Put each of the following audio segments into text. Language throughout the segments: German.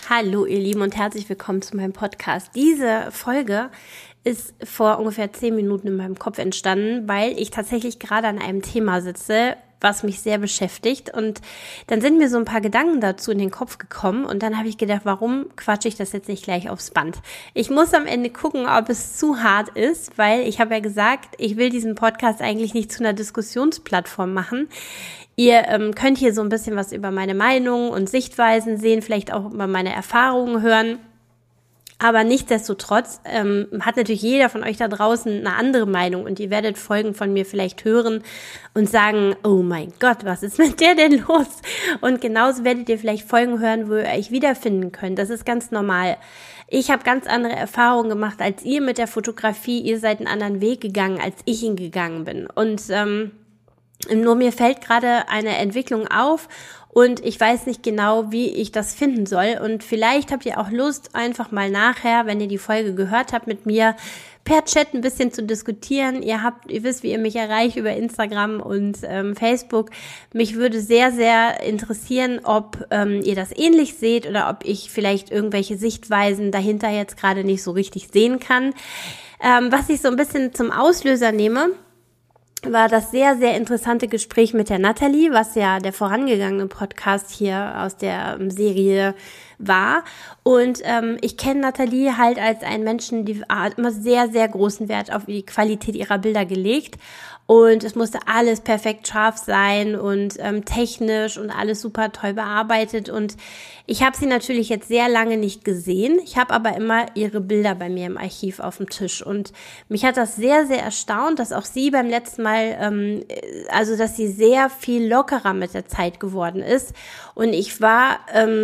Hallo ihr Lieben und herzlich willkommen zu meinem Podcast. Diese Folge ist vor ungefähr 10 Minuten in meinem Kopf entstanden, weil ich tatsächlich gerade an einem Thema sitze, was mich sehr beschäftigt. Und dann sind mir so ein paar Gedanken dazu in den Kopf gekommen und dann habe ich gedacht, warum quatsche ich das jetzt nicht gleich aufs Band? Ich muss am Ende gucken, ob es zu hart ist, weil ich habe ja gesagt, ich will diesen Podcast eigentlich nicht zu einer Diskussionsplattform machen. Ihr könnt hier so ein bisschen was über meine Meinung und Sichtweisen sehen, vielleicht auch über meine Erfahrungen hören. Aber nichtsdestotrotz hat natürlich jeder von euch da draußen eine andere Meinung und ihr werdet Folgen von mir vielleicht hören und sagen, oh mein Gott, was ist mit der denn los? Und genauso werdet ihr vielleicht Folgen hören, wo ihr euch wiederfinden könnt. Das ist ganz normal. Ich habe ganz andere Erfahrungen gemacht als ihr mit der Fotografie. Ihr seid einen anderen Weg gegangen, als ich ihn gegangen bin. Und nur mir fällt gerade eine Entwicklung auf und ich weiß nicht genau, wie ich das finden soll. Und vielleicht habt ihr auch Lust, einfach mal nachher, wenn ihr die Folge gehört habt, mit mir per Chat ein bisschen zu diskutieren. Ihr wisst, wie ihr mich erreicht über Instagram und Facebook. Mich würde sehr, sehr interessieren, ob ihr das ähnlich seht oder ob ich vielleicht irgendwelche Sichtweisen dahinter jetzt gerade nicht so richtig sehen kann. Was ich so ein bisschen zum Auslöser nehme, war das sehr, sehr interessante Gespräch mit der Nathalie, was ja der vorangegangene Podcast hier aus der Serie war. Und ich kenne Nathalie halt als einen Menschen, die hat immer sehr, sehr großen Wert auf die Qualität ihrer Bilder gelegt. Und es musste alles perfekt scharf sein und technisch und alles super toll bearbeitet. Und ich habe sie natürlich jetzt sehr lange nicht gesehen. Ich habe aber immer ihre Bilder bei mir im Archiv auf dem Tisch. Und mich hat das sehr, sehr erstaunt, dass auch sie beim letzten Mal, dass sie sehr viel lockerer mit der Zeit geworden ist. Und ich war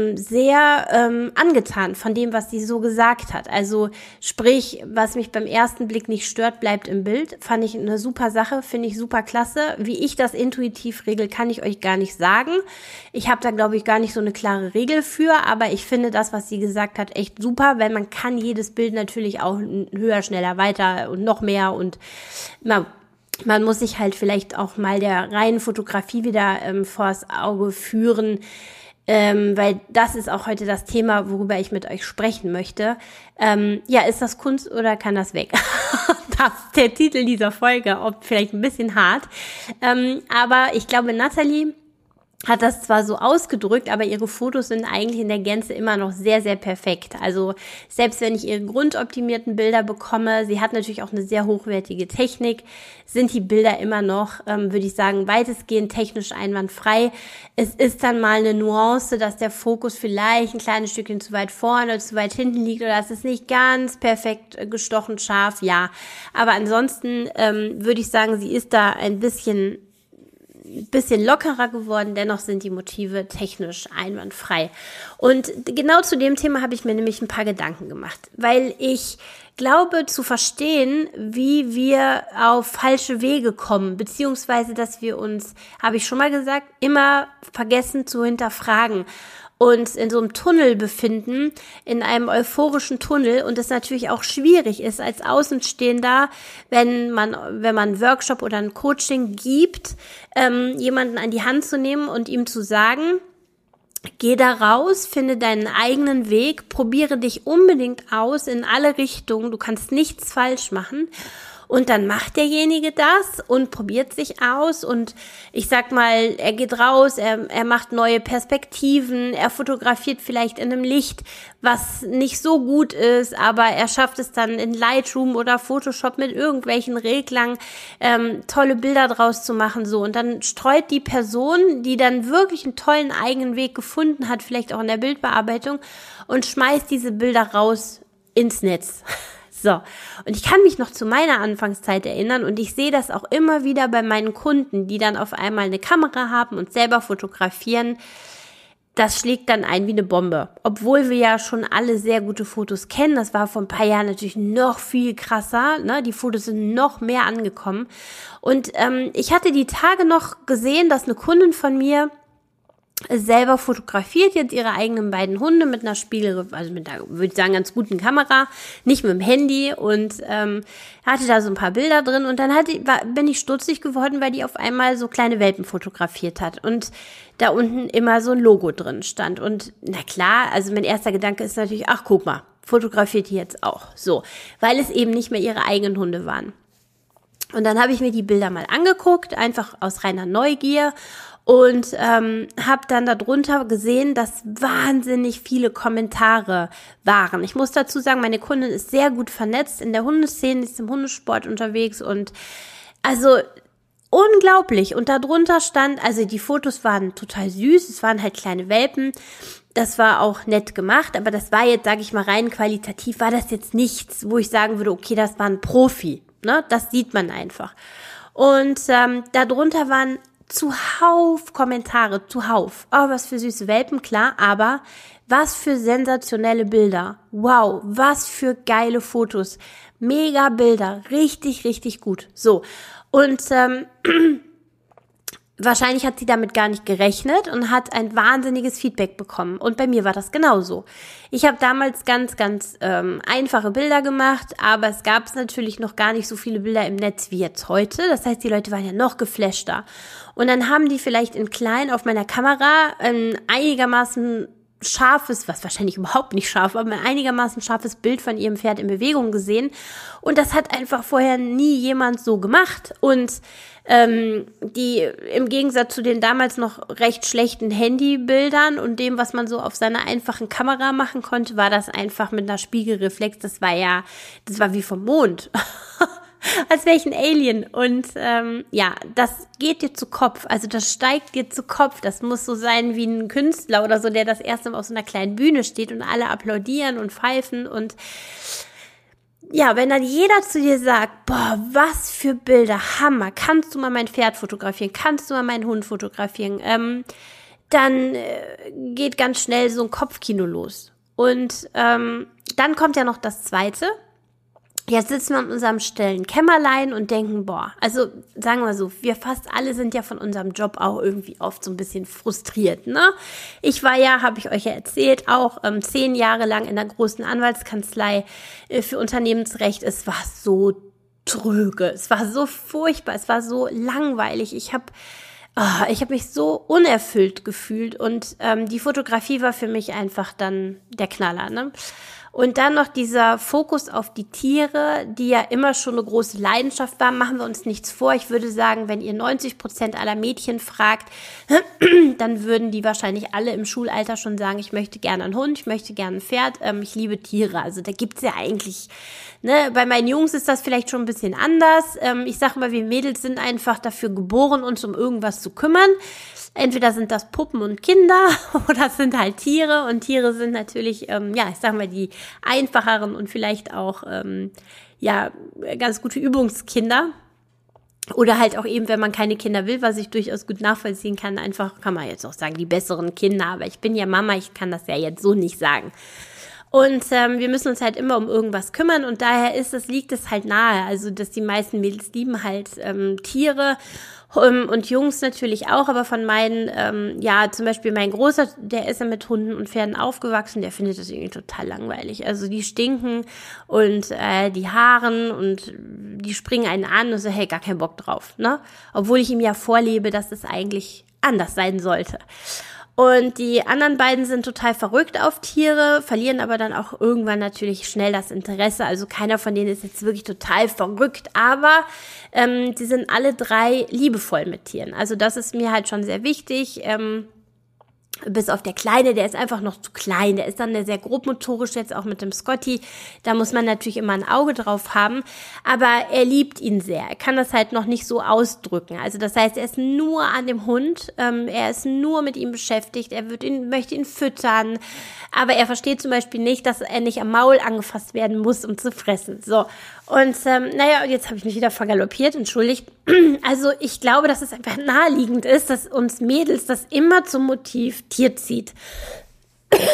sehr angetan von dem, was sie so gesagt hat. Also sprich, was mich beim ersten Blick nicht stört, bleibt im Bild. Fand ich eine super Sache, finde ich super klasse. Wie ich das intuitiv regel, kann ich euch gar nicht sagen. Ich habe da, glaube ich, gar nicht so eine klare Regel für, aber ich finde das, was sie gesagt hat, echt super, weil man kann jedes Bild natürlich auch höher, schneller, weiter und noch mehr und man muss sich halt vielleicht auch mal der reinen Fotografie wieder vors Auge führen, weil das ist auch heute das Thema, worüber ich mit euch sprechen möchte. Ist das Kunst oder kann das weg? Das ist der Titel dieser Folge, ob vielleicht ein bisschen hart. Aber ich glaube, Nathalie hat das zwar so ausgedrückt, aber ihre Fotos sind eigentlich in der Gänze immer noch sehr, sehr perfekt. Also selbst wenn ich ihre grundoptimierten Bilder bekomme, sie hat natürlich auch eine sehr hochwertige Technik, sind die Bilder immer noch, würde ich sagen, weitestgehend technisch einwandfrei. Es ist dann mal eine Nuance, dass der Fokus vielleicht ein kleines Stückchen zu weit vorne oder zu weit hinten liegt oder es ist nicht ganz perfekt gestochen scharf, ja. Aber ansonsten würde ich sagen, sie ist da ein bisschen lockerer geworden, dennoch sind die Motive technisch einwandfrei. Und genau zu dem Thema habe ich mir nämlich ein paar Gedanken gemacht, weil ich glaube zu verstehen, wie wir auf falsche Wege kommen, beziehungsweise dass wir uns, habe ich schon mal gesagt, immer vergessen zu hinterfragen. Und in so einem Tunnel befinden, in einem euphorischen Tunnel und es natürlich auch schwierig ist als Außenstehender, wenn man einen Workshop oder ein Coaching gibt, jemanden an die Hand zu nehmen und ihm zu sagen, geh da raus, finde deinen eigenen Weg, probiere dich unbedingt aus in alle Richtungen, du kannst nichts falsch machen. Und dann macht derjenige das und probiert sich aus und ich sag mal, er geht raus, er macht neue Perspektiven, er fotografiert vielleicht in einem Licht, was nicht so gut ist, aber er schafft es dann in Lightroom oder Photoshop mit irgendwelchen Reglern tolle Bilder draus zu machen, so. Und dann streut die Person, die dann wirklich einen tollen eigenen Weg gefunden hat, vielleicht auch in der Bildbearbeitung und schmeißt diese Bilder raus ins Netz. So, und ich kann mich noch zu meiner Anfangszeit erinnern und ich sehe das auch immer wieder bei meinen Kunden, die dann auf einmal eine Kamera haben und selber fotografieren. Das schlägt dann ein wie eine Bombe. Obwohl wir ja schon alle sehr gute Fotos kennen, das war vor ein paar Jahren natürlich noch viel krasser, ne? Die Fotos sind noch mehr angekommen. Und ich hatte die Tage noch gesehen, dass eine Kundin von mir selber fotografiert jetzt ihre eigenen beiden Hunde mit einer also mit einer, würde ich sagen, ganz guten Kamera, nicht mit dem Handy und hatte da so ein paar Bilder drin und dann bin ich stutzig geworden, weil die auf einmal so kleine Welpen fotografiert hat und da unten immer so ein Logo drin stand und na klar, also mein erster Gedanke ist natürlich, ach guck mal, fotografiert die jetzt auch, so, weil es eben nicht mehr ihre eigenen Hunde waren. Und dann habe ich mir die Bilder mal angeguckt, einfach aus reiner Neugier und habe dann darunter gesehen, dass wahnsinnig viele Kommentare waren. Ich muss dazu sagen, meine Kundin ist sehr gut vernetzt in der Hundeszene, ist im Hundesport unterwegs und also unglaublich. Und darunter stand, also die Fotos waren total süß, es waren halt kleine Welpen. Das war auch nett gemacht, aber das war jetzt, sage ich mal, rein qualitativ, war das jetzt nichts, wo ich sagen würde, okay, das war ein Profi. Ne? Das sieht man einfach. Und darunter waren zuhauf Kommentare, zuhauf. Oh, was für süße Welpen, klar, aber was für sensationelle Bilder. Wow, was für geile Fotos. Mega Bilder, richtig, richtig gut. So, und wahrscheinlich hat sie damit gar nicht gerechnet und hat ein wahnsinniges Feedback bekommen. Und bei mir war das genauso. Ich habe damals ganz, ganz einfache Bilder gemacht, aber es gab natürlich noch gar nicht so viele Bilder im Netz wie jetzt heute. Das heißt, die Leute waren ja noch geflashter. Und dann haben die vielleicht in klein auf meiner Kamera einigermaßen scharfes, was wahrscheinlich überhaupt nicht scharf, aber ein einigermaßen scharfes Bild von ihrem Pferd in Bewegung gesehen. Und das hat einfach vorher nie jemand so gemacht. Und die im Gegensatz zu den damals noch recht schlechten Handybildern und dem, was man so auf seiner einfachen Kamera machen konnte, war das einfach mit einer Spiegelreflex. Das war wie vom Mond. Als wäre ich ein Alien. Und ja, das geht dir zu Kopf. Also das steigt dir zu Kopf. Das muss so sein wie ein Künstler oder so, der das erste Mal auf so einer kleinen Bühne steht und alle applaudieren und pfeifen. Und ja, wenn dann jeder zu dir sagt, boah, was für Bilder, Hammer, kannst du mal mein Pferd fotografieren, kannst du mal meinen Hund fotografieren, dann geht ganz schnell so ein Kopfkino los. Und dann kommt ja noch das Zweite. Jetzt sitzen wir in unserem stillen Kämmerlein und denken, boah, also sagen wir so, wir fast alle sind ja von unserem Job auch irgendwie oft so ein bisschen frustriert, ne? Ich war ja, habe ich euch ja erzählt, auch 10 Jahre lang in der großen Anwaltskanzlei für Unternehmensrecht. Es war so tröge, es war so furchtbar, es war so langweilig. Ich habe mich so unerfüllt gefühlt und die Fotografie war für mich einfach dann der Knaller, ne? Und dann noch dieser Fokus auf die Tiere, die ja immer schon eine große Leidenschaft war, machen wir uns nichts vor. Ich würde sagen, wenn ihr 90% aller Mädchen fragt, dann würden die wahrscheinlich alle im Schulalter schon sagen, ich möchte gerne einen Hund, ich möchte gerne ein Pferd, ich liebe Tiere. Also da gibt's ja eigentlich, ne, bei meinen Jungs ist das vielleicht schon ein bisschen anders. Ich sag mal, wir Mädels sind einfach dafür geboren, uns um irgendwas zu kümmern. Entweder sind das Puppen und Kinder oder es sind halt Tiere und Tiere sind natürlich, ich sag mal, die einfacheren und vielleicht auch, ganz gute Übungskinder. Oder halt auch eben, wenn man keine Kinder will, was ich durchaus gut nachvollziehen kann, einfach, kann man jetzt auch sagen, die besseren Kinder. Aber ich bin ja Mama, ich kann das ja jetzt so nicht sagen. Und wir müssen uns halt immer um irgendwas kümmern und daher liegt es halt nahe, also dass die meisten Mädels lieben halt Tiere und Jungs natürlich auch, aber von meinen, zum Beispiel mein Großer, der ist ja mit Hunden und Pferden aufgewachsen, der findet das irgendwie total langweilig. Also die stinken und die haaren und die springen einen an und so, hey, gar keinen Bock drauf, ne? Obwohl ich ihm ja vorlebe, dass es eigentlich anders sein sollte. Und die anderen beiden sind total verrückt auf Tiere, verlieren aber dann auch irgendwann natürlich schnell das Interesse. Also keiner von denen ist jetzt wirklich total verrückt, aber sie sind alle 3 liebevoll mit Tieren. Also das ist mir halt schon sehr wichtig. Bis auf der Kleine, der ist einfach noch zu klein. Der ist dann sehr grobmotorisch jetzt auch mit dem Scotty. Da muss man natürlich immer ein Auge drauf haben. Aber er liebt ihn sehr. Er kann das halt noch nicht so ausdrücken. Also das heißt, er ist nur an dem Hund. Er ist nur mit ihm beschäftigt. Er möchte ihn füttern. Aber er versteht zum Beispiel nicht, dass er nicht am Maul angefasst werden muss, um zu fressen. So. Und jetzt habe ich mich wieder vergaloppiert, entschuldigt. Also ich glaube, dass es einfach naheliegend ist, dass uns Mädels das immer zum Motiv Tier zieht.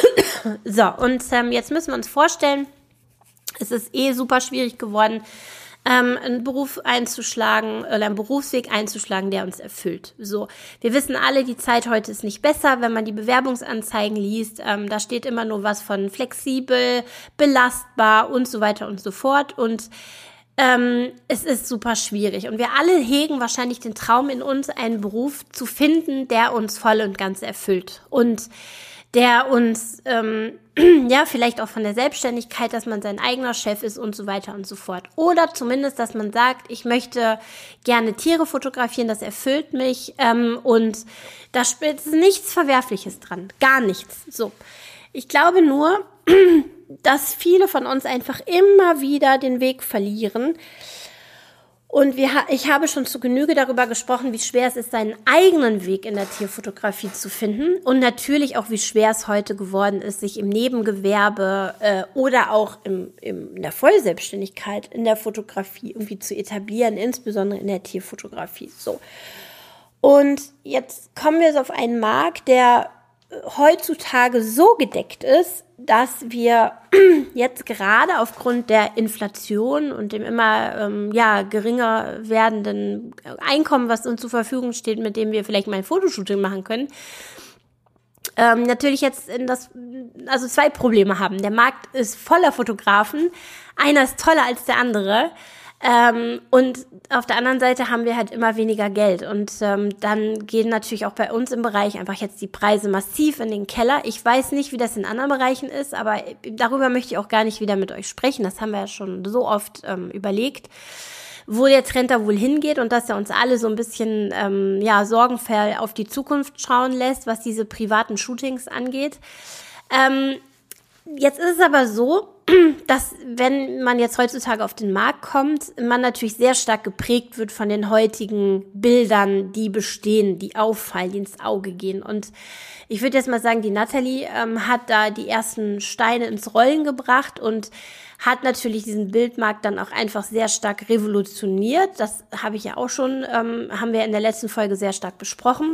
So, und jetzt müssen wir uns vorstellen, es ist super schwierig geworden, einen Beruf einzuschlagen oder einen Berufsweg einzuschlagen, der uns erfüllt. So, wir wissen alle, die Zeit heute ist nicht besser, wenn man die Bewerbungsanzeigen liest. Da steht immer nur was von flexibel, belastbar und so weiter und so fort. Und es ist super schwierig. Und wir alle hegen wahrscheinlich den Traum in uns, einen Beruf zu finden, der uns voll und ganz erfüllt. Und der uns, ja, vielleicht auch von der Selbstständigkeit, dass man sein eigener Chef ist und so weiter und so fort. Oder zumindest, dass man sagt, ich möchte gerne Tiere fotografieren, das erfüllt mich und da ist nichts Verwerfliches dran. Gar nichts. So. Ich glaube nur, dass viele von uns einfach immer wieder den Weg verlieren. Und ich habe schon zu Genüge darüber gesprochen, wie schwer es ist, seinen eigenen Weg in der Tierfotografie zu finden. Und natürlich auch, wie schwer es heute geworden ist, sich im Nebengewerbe oder auch in der Vollselbstständigkeit in der Fotografie irgendwie zu etablieren, insbesondere in der Tierfotografie. So. Und jetzt kommen wir so auf einen Markt, der heutzutage so gedeckt ist, dass wir jetzt gerade aufgrund der Inflation und dem immer geringer werdenden Einkommen, was uns zur Verfügung steht, mit dem wir vielleicht mal ein Fotoshooting machen können, natürlich jetzt zwei Probleme haben. Der Markt ist voller Fotografen, einer ist toller als der andere. Und auf der anderen Seite haben wir halt immer weniger Geld und dann gehen natürlich auch bei uns im Bereich einfach jetzt die Preise massiv in den Keller. Ich weiß nicht, wie das in anderen Bereichen ist, aber darüber möchte ich auch gar nicht wieder mit euch sprechen. Das haben wir ja schon so oft überlegt, wo der Trend da wohl hingeht und dass er uns alle so ein bisschen sorgenvoll auf die Zukunft schauen lässt, was diese privaten Shootings angeht. Jetzt ist es aber so, dass wenn man jetzt heutzutage auf den Markt kommt, man natürlich sehr stark geprägt wird von den heutigen Bildern, die bestehen, die auffallen, die ins Auge gehen. Und ich würde jetzt mal sagen, die Nathalie hat da die ersten Steine ins Rollen gebracht und hat natürlich diesen Bildmarkt dann auch einfach sehr stark revolutioniert. Das habe ich ja auch schon, haben wir in der letzten Folge sehr stark besprochen.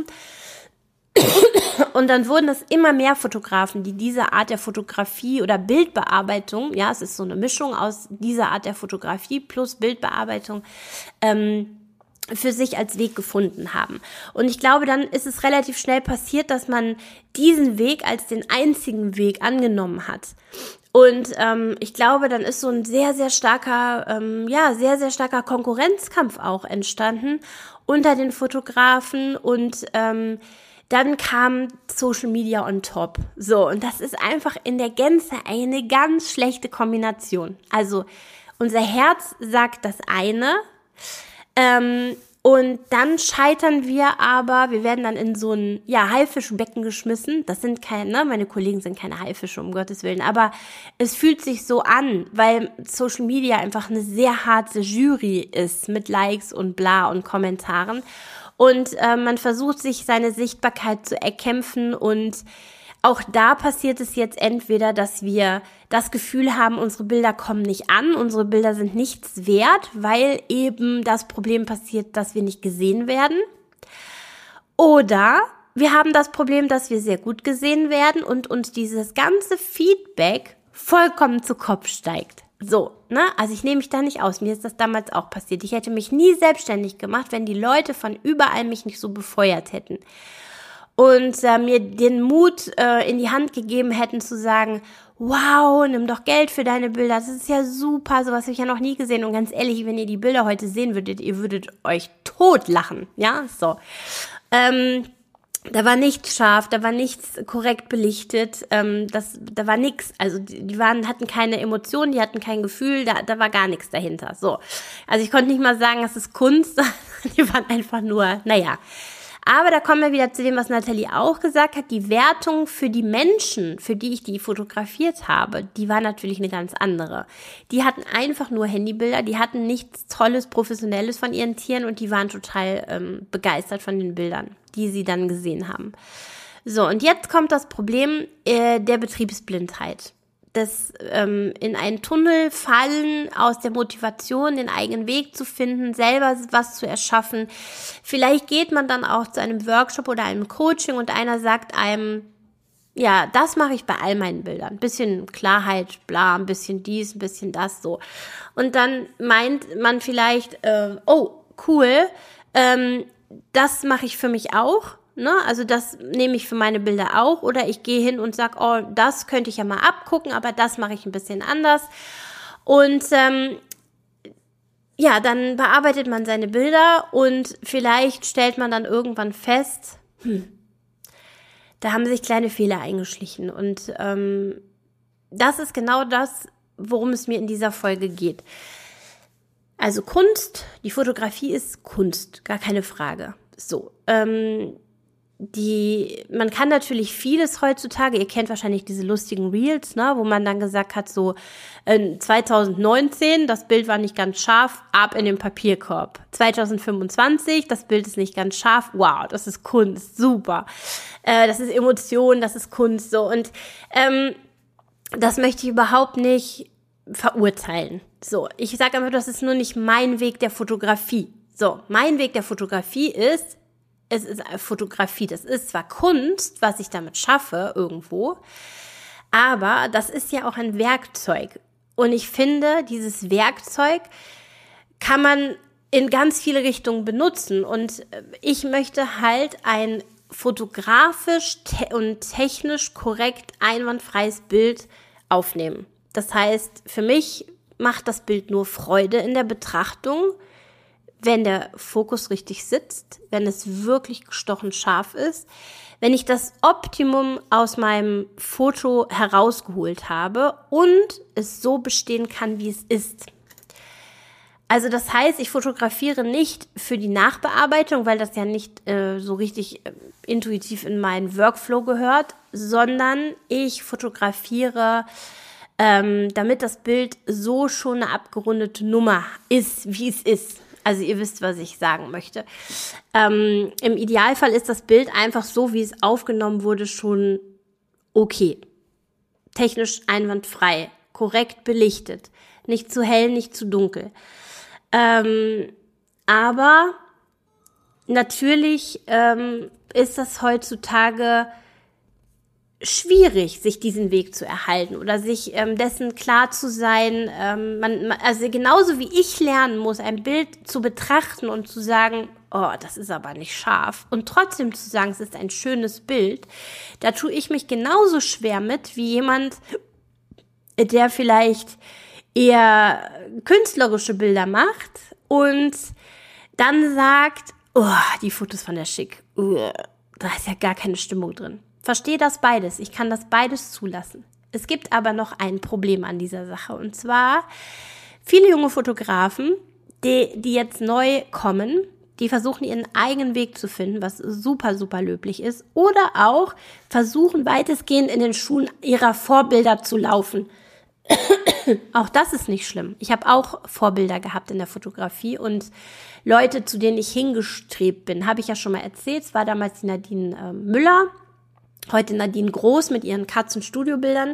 Und dann wurden es immer mehr Fotografen, die diese Art der Fotografie oder Bildbearbeitung, ja, es ist so eine Mischung aus dieser Art der Fotografie plus Bildbearbeitung, für sich als Weg gefunden haben. Und ich glaube, dann ist es relativ schnell passiert, dass man diesen Weg als den einzigen Weg angenommen hat. Und ich glaube, dann ist so ein sehr, sehr starker, sehr starker Konkurrenzkampf auch entstanden unter den Fotografen und dann kam Social Media on top. So, und das ist einfach in der Gänze eine ganz schlechte Kombination. Also, unser Herz sagt das eine, und dann scheitern wir aber, wir werden dann in so ein, Haifischbecken geschmissen. Das sind keine, meine Kollegen sind keine Haifische, um Gottes Willen, aber es fühlt sich so an, weil Social Media einfach eine sehr harte Jury ist mit Likes und bla und Kommentaren. Und man versucht, sich seine Sichtbarkeit zu erkämpfen und auch da passiert es jetzt entweder, dass wir das Gefühl haben, unsere Bilder kommen nicht an, unsere Bilder sind nichts wert, weil eben das Problem passiert, dass wir nicht gesehen werden. Oder wir haben das Problem, dass wir sehr gut gesehen werden und uns dieses ganze Feedback vollkommen zu Kopf steigt. So, ne? Also ich nehme mich da nicht aus. Mir ist das damals auch passiert. Ich hätte mich nie selbstständig gemacht, wenn die Leute von überall mich nicht so befeuert hätten. Und mir den Mut in die Hand gegeben hätten zu sagen, wow, nimm doch Geld für deine Bilder, das ist ja super, sowas habe ich ja noch nie gesehen. Und ganz ehrlich, wenn ihr die Bilder heute sehen würdet, ihr würdet euch totlachen, ja, so. Da war nichts scharf, da war nichts korrekt belichtet, da war nichts, also die hatten keine Emotionen, die hatten kein Gefühl, da war gar nichts dahinter, so. Also ich konnte nicht mal sagen, das ist Kunst, die waren einfach nur, naja. Aber da kommen wir wieder zu dem, was Nathalie auch gesagt hat. Die Wertung für die Menschen, für die ich die fotografiert habe, die war natürlich eine ganz andere. Die hatten einfach nur Handybilder, die hatten nichts Tolles, Professionelles von ihren Tieren und die waren total begeistert von den Bildern, die sie dann gesehen haben. So, und jetzt kommt das Problem der Betriebsblindheit. Das in einen Tunnel fallen, aus der Motivation den eigenen Weg zu finden, selber was zu erschaffen. Vielleicht geht man dann auch zu einem Workshop oder einem Coaching und einer sagt einem, ja, das mache ich bei all meinen Bildern. Ein bisschen Klarheit, bla, ein bisschen dies, ein bisschen das, so. Und dann meint man vielleicht, oh, cool, das mache ich für mich auch, ne? Also das nehme ich für meine Bilder auch. Oder ich gehe hin und sage, oh, das könnte ich ja mal abgucken, aber das mache ich ein bisschen anders. Und ja, dann bearbeitet man seine Bilder und vielleicht stellt man dann irgendwann fest, da haben sich kleine Fehler eingeschlichen. Und das ist genau das, worum es mir in dieser Folge geht. Also Kunst, die Fotografie ist Kunst, gar keine Frage. So, man kann natürlich vieles heutzutage, ihr kennt wahrscheinlich diese lustigen Reels, ne, wo man dann gesagt hat, so 2019, das Bild war nicht ganz scharf, ab in den Papierkorb. 2025, das Bild ist nicht ganz scharf, wow, das ist Kunst, super. Das ist Emotion, das ist Kunst, so. Und das möchte ich überhaupt nicht verurteilen. So, ich sage einfach, das ist nur nicht mein Weg der Fotografie. So, mein Weg der Fotografie ist, es ist Fotografie, das ist zwar Kunst, was ich damit schaffe irgendwo, aber das ist ja auch ein Werkzeug. Und ich finde, dieses Werkzeug kann man in ganz viele Richtungen benutzen. Und ich möchte halt ein fotografisch und technisch korrekt einwandfreies Bild aufnehmen. Das heißt, für mich macht das Bild nur Freude in der Betrachtung, wenn der Fokus richtig sitzt, wenn es wirklich gestochen scharf ist, wenn ich das Optimum aus meinem Foto herausgeholt habe und es so bestehen kann, wie es ist. Also das heißt, ich fotografiere nicht für die Nachbearbeitung, weil das ja nicht so richtig intuitiv in meinen Workflow gehört, sondern ich fotografiere, damit das Bild so schon eine abgerundete Nummer ist, wie es ist. Also ihr wisst, was ich sagen möchte. Im Idealfall ist das Bild einfach so, wie es aufgenommen wurde, schon okay. Technisch einwandfrei, korrekt belichtet. Nicht zu hell, nicht zu dunkel. Aber natürlich ist das heutzutage schwierig, sich diesen Weg zu erhalten oder sich dessen klar zu sein. Also genauso wie ich lernen muss, ein Bild zu betrachten und zu sagen, oh, das ist aber nicht scharf. Und trotzdem zu sagen, es ist ein schönes Bild, da tue ich mich genauso schwer mit, wie jemand, der vielleicht eher künstlerische Bilder macht und dann sagt, oh, die Fotos waren ja schick. Da ist ja gar keine Stimmung drin. Verstehe das beides. Ich kann das beides zulassen. Es gibt aber noch ein Problem an dieser Sache. Und zwar viele junge Fotografen, die jetzt neu kommen, die versuchen ihren eigenen Weg zu finden, was super, super löblich ist. Oder auch versuchen weitestgehend in den Schuhen ihrer Vorbilder zu laufen. Auch das ist nicht schlimm. Ich habe auch Vorbilder gehabt in der Fotografie und Leute, zu denen ich hingestrebt bin, habe ich ja schon mal erzählt. Es war damals die Nadine Müller. Heute Nadine Groß mit ihren Katzen-Studiobildern,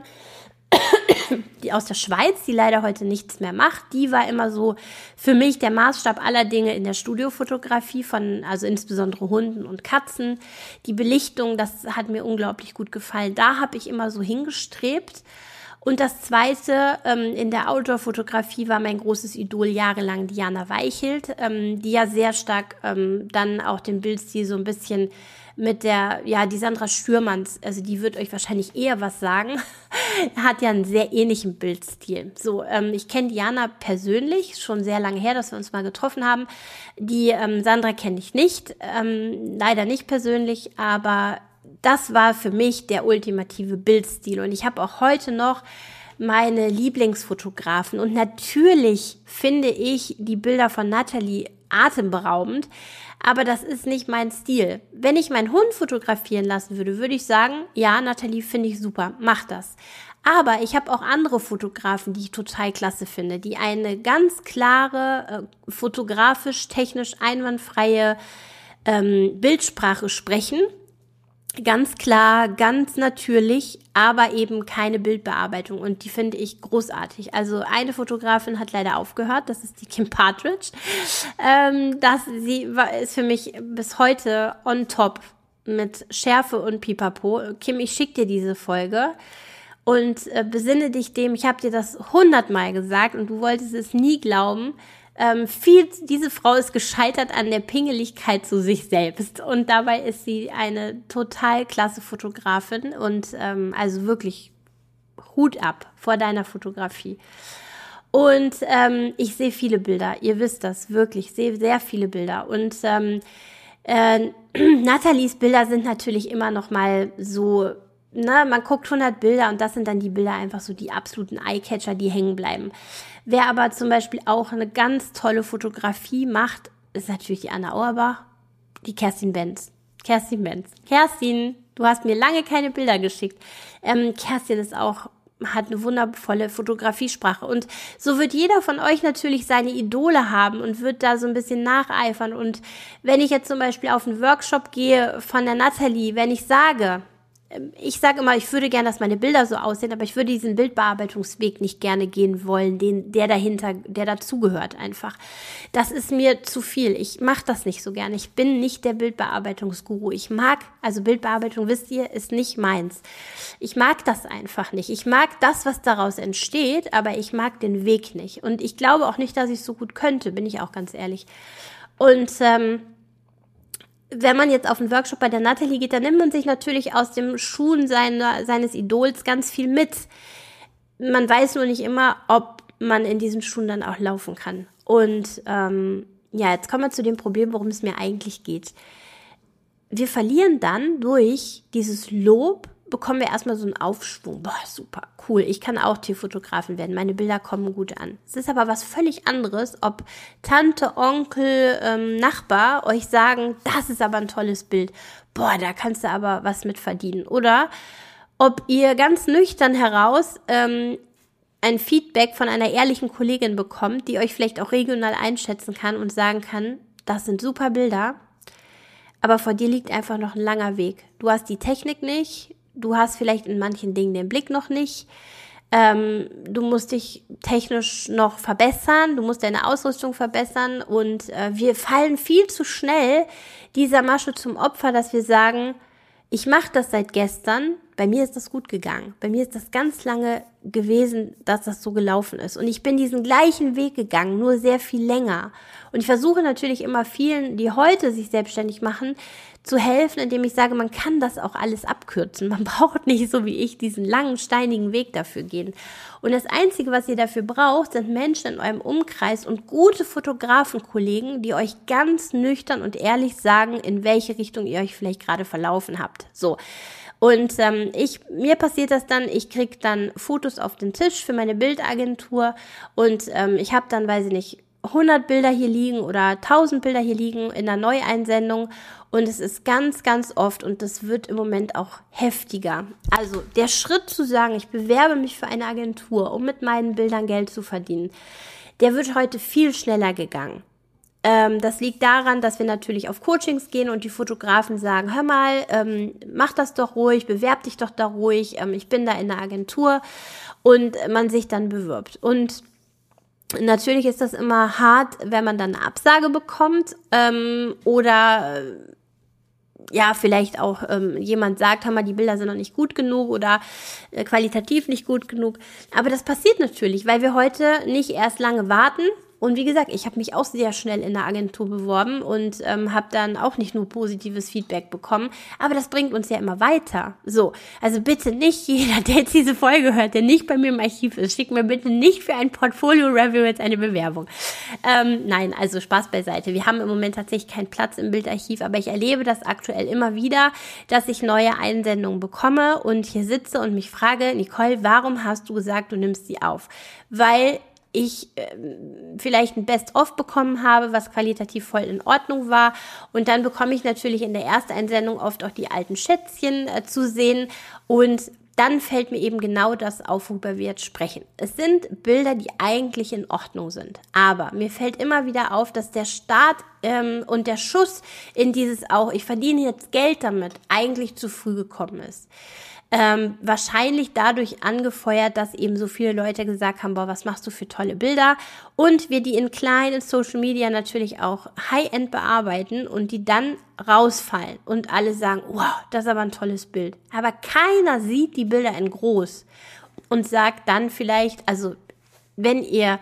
die aus der Schweiz, die leider heute nichts mehr macht. Die war immer so für mich der Maßstab aller Dinge in der Studiofotografie von, also insbesondere Hunden und Katzen. Die Belichtung, das hat mir unglaublich gut gefallen. Da habe ich immer so hingestrebt. Und das Zweite, in der Outdoor-Fotografie war mein großes Idol jahrelang Diana Weichelt, die ja sehr stark dann auch den Bildstil so ein bisschen mit die Sandra Schürmanns, also die wird euch wahrscheinlich eher was sagen, hat ja einen sehr ähnlichen Bildstil. So, ich kenne Diana persönlich, schon sehr lange her, dass wir uns mal getroffen haben. Die Sandra kenne ich nicht, leider nicht persönlich, aber das war für mich der ultimative Bildstil. Und ich habe auch heute noch meine Lieblingsfotografen. Und natürlich finde ich die Bilder von Nathalie atemberaubend, aber das ist nicht mein Stil. Wenn ich meinen Hund fotografieren lassen würde, würde ich sagen, ja, Nathalie finde ich super, mach das. Aber ich habe auch andere Fotografen, die ich total klasse finde, die eine ganz klare, fotografisch, technisch einwandfreie Bildsprache sprechen. Ganz klar, ganz natürlich, aber eben keine Bildbearbeitung und die finde ich großartig. Also eine Fotografin hat leider aufgehört, das ist die Kim Partridge. Ist für mich bis heute on top. mit Schärfe und Pipapo. Kim, ich schicke dir diese Folge und besinne dich dem, ich habe dir das 100-mal gesagt und du wolltest es nie glauben. Diese Frau ist gescheitert an der Pingeligkeit zu sich selbst und dabei ist sie eine total klasse Fotografin und also wirklich Hut ab vor deiner Fotografie. Und ich sehe viele Bilder, ihr wisst das wirklich, ich sehe sehr viele Bilder und Nathalies Bilder sind natürlich immer noch mal so, ne, man guckt 100 Bilder und das sind dann die Bilder einfach so die absoluten Eyecatcher, die hängen bleiben. Wer aber zum Beispiel auch eine ganz tolle Fotografie macht, ist natürlich die Anna Auerbach, die Kerstin Benz. Kerstin, du hast mir lange keine Bilder geschickt. Kerstin hat eine wundervolle Fotografiesprache und so wird jeder von euch natürlich seine Idole haben und wird da so ein bisschen nacheifern und wenn ich jetzt zum Beispiel auf einen Workshop gehe von der Nathalie, wenn ich sage immer, ich würde gerne, dass meine Bilder so aussehen, aber ich würde diesen Bildbearbeitungsweg nicht gerne gehen wollen, der dazugehört einfach. Das ist mir zu viel. Ich mache das nicht so gerne. Ich bin nicht der Bildbearbeitungsguru. Bildbearbeitung, wisst ihr, ist nicht meins. Ich mag das einfach nicht. Ich mag das, was daraus entsteht, aber ich mag den Weg nicht. Und ich glaube auch nicht, dass ich es so gut könnte, bin ich auch ganz ehrlich. Und wenn man jetzt auf einen Workshop bei der Nathalie geht, dann nimmt man sich natürlich aus dem Schuhen seines Idols ganz viel mit. Man weiß nur nicht immer, ob man in diesen Schuhen dann auch laufen kann. Und jetzt kommen wir zu dem Problem, worum es mir eigentlich geht. Wir verlieren dann durch dieses Lob, bekommen wir erstmal so einen Aufschwung. Boah, super, cool, ich kann auch Tierfotografin werden, meine Bilder kommen gut an. Es ist aber was völlig anderes, ob Tante, Onkel, Nachbar euch sagen, das ist aber ein tolles Bild. Boah, da kannst du aber was mit verdienen. Oder ob ihr ganz nüchtern heraus ein Feedback von einer ehrlichen Kollegin bekommt, die euch vielleicht auch regional einschätzen kann und sagen kann, das sind super Bilder, aber vor dir liegt einfach noch ein langer Weg. Du hast die Technik nicht, du hast vielleicht in manchen Dingen den Blick noch nicht. Du musst dich technisch noch verbessern, du musst deine Ausrüstung verbessern und wir fallen viel zu schnell dieser Masche zum Opfer, dass wir sagen, ich mache das seit gestern, bei mir ist das gut gegangen. Bei mir ist das ganz lange gewesen, dass das so gelaufen ist. Und ich bin diesen gleichen Weg gegangen, nur sehr viel länger. Und ich versuche natürlich immer vielen, die heute sich selbstständig machen, zu helfen, indem ich sage, man kann das auch alles abkürzen. Man braucht nicht so wie ich diesen langen, steinigen Weg dafür gehen. Und das Einzige, was ihr dafür braucht, sind Menschen in eurem Umkreis und gute Fotografenkollegen, die euch ganz nüchtern und ehrlich sagen, in welche Richtung ihr euch vielleicht gerade verlaufen habt. So. Und mir passiert das dann, ich kriege dann Fotos auf den Tisch für meine Bildagentur und ich habe dann, 100 Bilder hier liegen oder 1000 Bilder hier liegen in der Neueinsendung und es ist ganz, ganz oft und das wird im Moment auch heftiger. Also der Schritt zu sagen, ich bewerbe mich für eine Agentur, um mit meinen Bildern Geld zu verdienen, der wird heute viel schneller gegangen. Das liegt daran, dass wir natürlich auf Coachings gehen und die Fotografen sagen, hör mal, mach das doch ruhig, bewerb dich doch da ruhig, ich bin da in der Agentur und man sich dann bewirbt. Und natürlich ist das immer hart, wenn man dann eine Absage bekommt oder vielleicht auch jemand sagt, hör mal, die Bilder sind noch nicht gut genug oder qualitativ nicht gut genug. Aber das passiert natürlich, weil wir heute nicht erst lange warten. Und wie gesagt, ich habe mich auch sehr schnell in der Agentur beworben und habe dann auch nicht nur positives Feedback bekommen, aber das bringt uns ja immer weiter. So, also bitte nicht jeder, der jetzt diese Folge hört, der nicht bei mir im Archiv ist, schickt mir bitte nicht für ein Portfolio-Review jetzt eine Bewerbung. Nein, also Spaß beiseite. Wir haben im Moment tatsächlich keinen Platz im Bildarchiv, aber ich erlebe das aktuell immer wieder, dass ich neue Einsendungen bekomme und hier sitze und mich frage, Nicole, warum hast du gesagt, du nimmst sie auf? Weil ich vielleicht ein Best-of bekommen habe, was qualitativ voll in Ordnung war. Und dann bekomme ich natürlich in der Ersteinsendung oft auch die alten Schätzchen zu sehen. Und dann fällt mir eben genau das auf, worüber wir jetzt sprechen. Es sind Bilder, die eigentlich in Ordnung sind. Aber mir fällt immer wieder auf, dass der Start und der Schuss in dieses auch, ich verdiene jetzt Geld damit, eigentlich zu früh gekommen ist. Wahrscheinlich dadurch angefeuert, dass eben so viele Leute gesagt haben, boah, was machst du für tolle Bilder? Und wir die in kleinen Social Media natürlich auch High-End bearbeiten und die dann rausfallen und alle sagen, wow, das ist aber ein tolles Bild. Aber keiner sieht die Bilder in groß und sagt dann vielleicht, also wenn ihr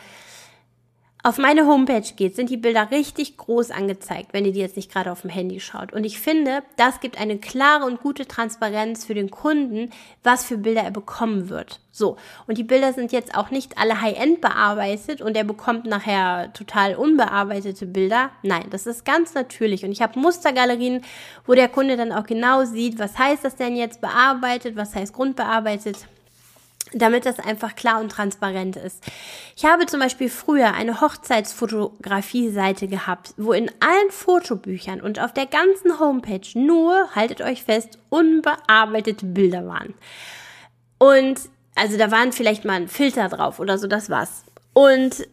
auf meine Homepage geht, sind die Bilder richtig groß angezeigt, wenn ihr die jetzt nicht gerade auf dem Handy schaut. Und ich finde, das gibt eine klare und gute Transparenz für den Kunden, was für Bilder er bekommen wird. So, und die Bilder sind jetzt auch nicht alle High-End bearbeitet und er bekommt nachher total unbearbeitete Bilder. Nein, das ist ganz natürlich. Und ich habe Mustergalerien, wo der Kunde dann auch genau sieht, was heißt das denn jetzt bearbeitet, was heißt grundbearbeitet, damit das einfach klar und transparent ist. Ich habe zum Beispiel früher eine Hochzeitsfotografie-Seite gehabt, wo in allen Fotobüchern und auf der ganzen Homepage nur, haltet euch fest, unbearbeitete Bilder waren. Und also da waren vielleicht mal ein Filter drauf oder so, das war's. Und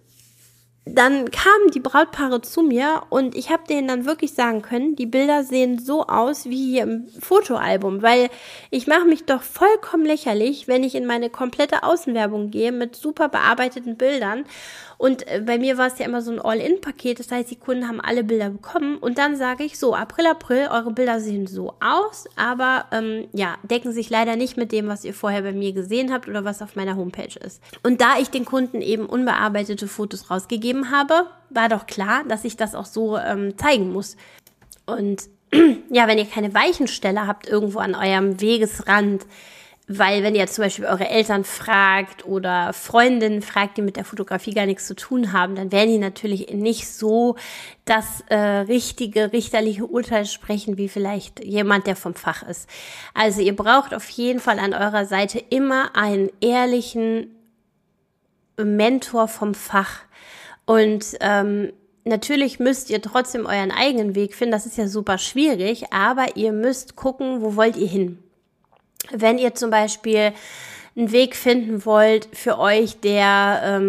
dann kamen die Brautpaare zu mir und ich habe denen dann wirklich sagen können, die Bilder sehen so aus wie hier im Fotoalbum, weil ich mache mich doch vollkommen lächerlich, wenn ich in meine komplette Außenwerbung gehe mit super bearbeiteten Bildern. Und bei mir war es ja immer so ein All-In-Paket, das heißt, die Kunden haben alle Bilder bekommen und dann sage ich so, April, eure Bilder sehen so aus, aber decken sich leider nicht mit dem, was ihr vorher bei mir gesehen habt oder was auf meiner Homepage ist. Und da ich den Kunden eben unbearbeitete Fotos rausgegeben habe, war doch klar, dass ich das auch so zeigen muss. Und ja, wenn ihr keine Weichenstelle habt irgendwo an eurem Wegesrand, weil wenn ihr zum Beispiel eure Eltern fragt oder Freundinnen fragt, die mit der Fotografie gar nichts zu tun haben, dann werden die natürlich nicht so das richtige, richterliche Urteil sprechen, wie vielleicht jemand, der vom Fach ist. Also ihr braucht auf jeden Fall an eurer Seite immer einen ehrlichen Mentor vom Fach. Und natürlich müsst ihr trotzdem euren eigenen Weg finden, das ist ja super schwierig, aber ihr müsst gucken, wo wollt ihr hin. Wenn ihr zum Beispiel einen Weg finden wollt für euch, der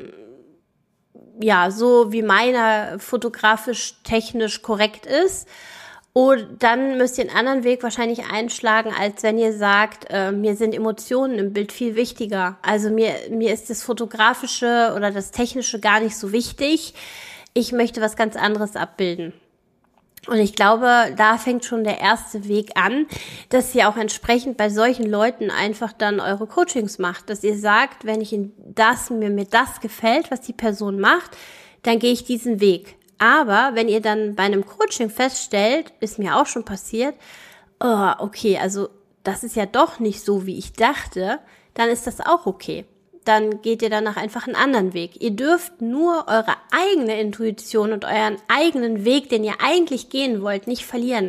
so wie meiner fotografisch technisch korrekt ist, und dann müsst ihr einen anderen Weg wahrscheinlich einschlagen, als wenn ihr sagt, mir sind Emotionen im Bild viel wichtiger. Also mir ist das Fotografische oder das Technische gar nicht so wichtig. Ich möchte was ganz anderes abbilden. Und ich glaube, da fängt schon der erste Weg an, dass ihr auch entsprechend bei solchen Leuten einfach dann eure Coachings macht. Dass ihr sagt, wenn mir das gefällt, was die Person macht, dann gehe ich diesen Weg. Aber wenn ihr dann bei einem Coaching feststellt, ist mir auch schon passiert, oh, okay, also das ist ja doch nicht so, wie ich dachte, dann ist das auch okay. Dann geht ihr danach einfach einen anderen Weg. Ihr dürft nur eure eigene Intuition und euren eigenen Weg, den ihr eigentlich gehen wollt, nicht verlieren.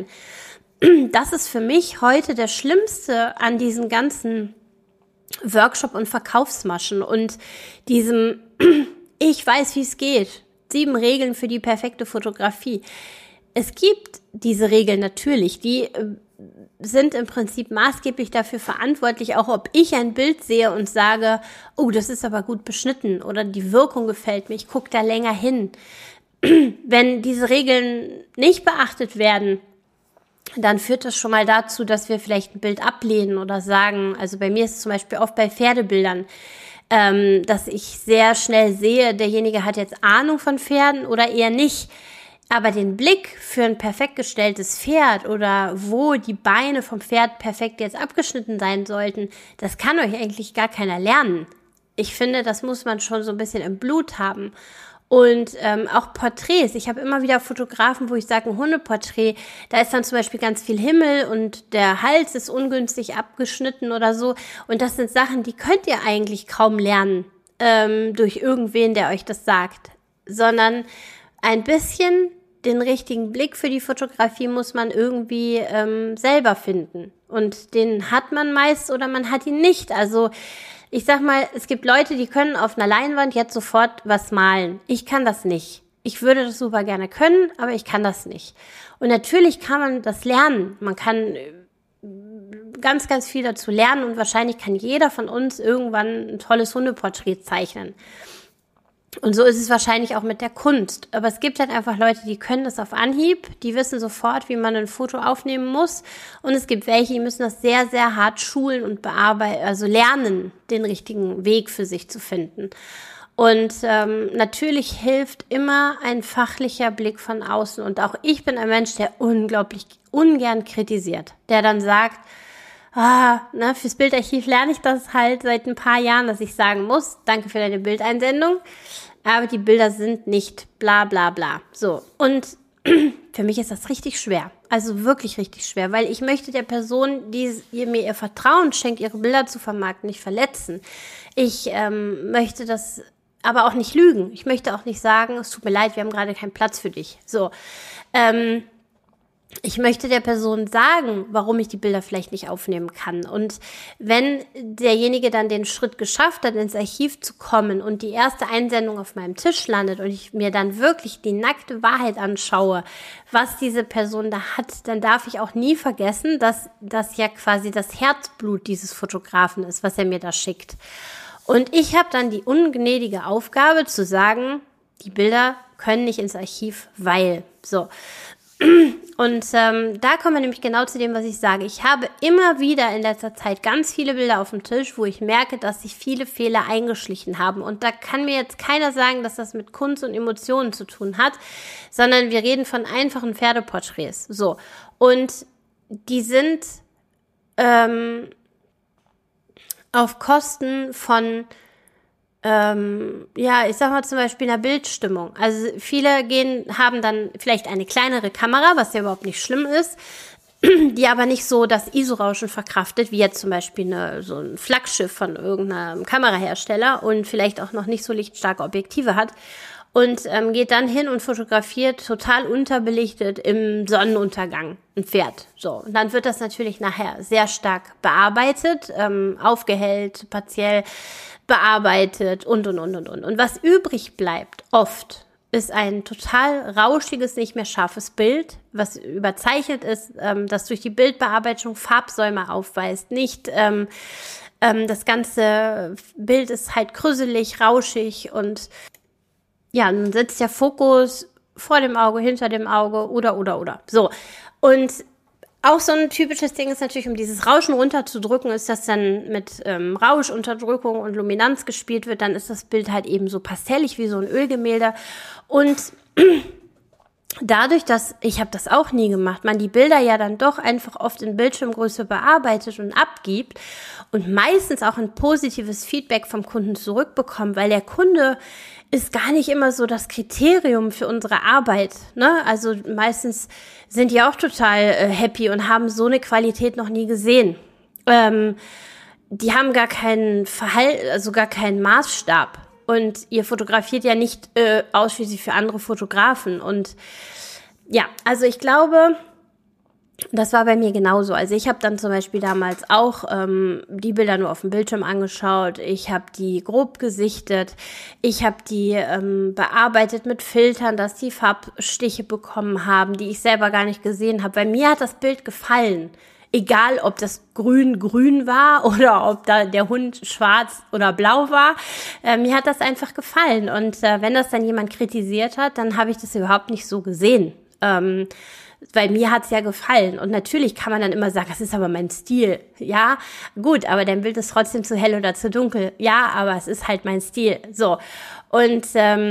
Das ist für mich heute der Schlimmste an diesen ganzen Workshop- und Verkaufsmaschen und diesem, ich weiß, wie es geht. 7 Regeln für die perfekte Fotografie. Es gibt diese Regeln natürlich, die sind im Prinzip maßgeblich dafür verantwortlich, auch ob ich ein Bild sehe und sage, oh, das ist aber gut beschnitten oder die Wirkung gefällt mir, ich gucke da länger hin. Wenn diese Regeln nicht beachtet werden, dann führt das schon mal dazu, dass wir vielleicht ein Bild ablehnen oder sagen, also bei mir ist es zum Beispiel oft bei Pferdebildern, dass ich sehr schnell sehe, derjenige hat jetzt Ahnung von Pferden oder eher nicht. Aber den Blick für ein perfekt gestelltes Pferd oder wo die Beine vom Pferd perfekt jetzt abgeschnitten sein sollten, das kann euch eigentlich gar keiner lernen. Ich finde, das muss man schon so ein bisschen im Blut haben. Und auch Porträts. Ich habe immer wieder Fotografen, wo ich sage, ein Hundeporträt, da ist dann zum Beispiel ganz viel Himmel und der Hals ist ungünstig abgeschnitten oder so. Und das sind Sachen, die könnt ihr eigentlich kaum lernen durch irgendwen, der euch das sagt. Sondern ein bisschen den richtigen Blick für die Fotografie muss man irgendwie selber finden. Und den hat man meist oder man hat ihn nicht. Also ich sag mal, es gibt Leute, die können auf einer Leinwand jetzt sofort was malen. Ich kann das nicht. Ich würde das super gerne können, aber ich kann das nicht. Und natürlich kann man das lernen. Man kann ganz, ganz viel dazu lernen und wahrscheinlich kann jeder von uns irgendwann ein tolles Hundeporträt zeichnen. Und so ist es wahrscheinlich auch mit der Kunst. Aber es gibt halt einfach Leute, die können das auf Anhieb, die wissen sofort, wie man ein Foto aufnehmen muss. Und es gibt welche, die müssen das sehr, sehr hart schulen und bearbeiten, also lernen, den richtigen Weg für sich zu finden. Und natürlich hilft immer ein fachlicher Blick von außen. Und auch ich bin ein Mensch, der unglaublich ungern kritisiert, der dann sagt, fürs Bildarchiv lerne ich das halt seit ein paar Jahren, dass ich sagen muss, danke für deine Bildeinsendung, aber die Bilder sind nicht bla bla bla. So, und für mich ist das richtig schwer, also wirklich richtig schwer, weil ich möchte der Person, die mir ihr Vertrauen schenkt, ihre Bilder zu vermarkten, nicht verletzen. Ich möchte das aber auch nicht lügen. Ich möchte auch nicht sagen, es tut mir leid, wir haben gerade keinen Platz für dich. So, ich möchte der Person sagen, warum ich die Bilder vielleicht nicht aufnehmen kann. Und wenn derjenige dann den Schritt geschafft hat, ins Archiv zu kommen und die erste Einsendung auf meinem Tisch landet und ich mir dann wirklich die nackte Wahrheit anschaue, was diese Person da hat, dann darf ich auch nie vergessen, dass das ja quasi das Herzblut dieses Fotografen ist, was er mir da schickt. Und ich habe dann die ungnädige Aufgabe zu sagen, die Bilder können nicht ins Archiv, weil so. Und da kommen wir nämlich genau zu dem, was ich sage. Ich habe immer wieder in letzter Zeit ganz viele Bilder auf dem Tisch, wo ich merke, dass sich viele Fehler eingeschlichen haben. Und da kann mir jetzt keiner sagen, dass das mit Kunst und Emotionen zu tun hat, sondern wir reden von einfachen Pferdeporträts. So. Und die sind auf Kosten von ich sag mal zum Beispiel einer Bildstimmung. Also viele haben dann vielleicht eine kleinere Kamera, was ja überhaupt nicht schlimm ist, die aber nicht so das ISO-Rauschen verkraftet, wie jetzt zum Beispiel so ein Flaggschiff von irgendeinem Kamerahersteller und vielleicht auch noch nicht so lichtstarke Objektive hat. Und geht dann hin und fotografiert total unterbelichtet im Sonnenuntergang ein Pferd. So, und dann wird das natürlich nachher sehr stark bearbeitet, aufgehellt, partiell bearbeitet und. Und was übrig bleibt, oft, ist ein total rauschiges, nicht mehr scharfes Bild, was überzeichnet ist, das durch die Bildbearbeitung Farbsäume aufweist. Nicht das ganze Bild ist halt krüsselig, rauschig und ja, dann sitzt der Fokus vor dem Auge, hinter dem Auge oder. So, und auch so ein typisches Ding ist natürlich, um dieses Rauschen runterzudrücken, ist das dann mit Rauschunterdrückung und Luminanz gespielt wird, dann ist das Bild halt eben so pastellig wie so ein Ölgemälde. Und dadurch, dass, ich habe das auch nie gemacht, man die Bilder ja dann doch einfach oft in Bildschirmgröße bearbeitet und abgibt und meistens auch ein positives Feedback vom Kunden zurückbekommt, weil der Kunde ist gar nicht immer so das Kriterium für unsere Arbeit, ne? Also meistens sind die auch total happy und haben so eine Qualität noch nie gesehen. Die haben gar keinen gar keinen Maßstab. Und ihr fotografiert ja nicht ausschließlich für andere Fotografen. Und ja, also ich glaube, das war bei mir genauso. Also ich habe dann zum Beispiel damals auch die Bilder nur auf dem Bildschirm angeschaut. Ich habe die grob gesichtet. Ich habe die bearbeitet mit Filtern, dass die Farbstiche bekommen haben, die ich selber gar nicht gesehen habe. Bei mir hat das Bild gefallen. Egal, ob das grün war oder ob da der Hund schwarz oder blau war. Mir hat das einfach gefallen. Und wenn das dann jemand kritisiert hat, dann habe ich das überhaupt nicht so gesehen. Weil mir hat's ja gefallen. Und natürlich kann man dann immer sagen, das ist aber mein Stil. Ja, gut, aber dein Bild ist trotzdem zu hell oder zu dunkel. Ja, aber es ist halt mein Stil. So. Und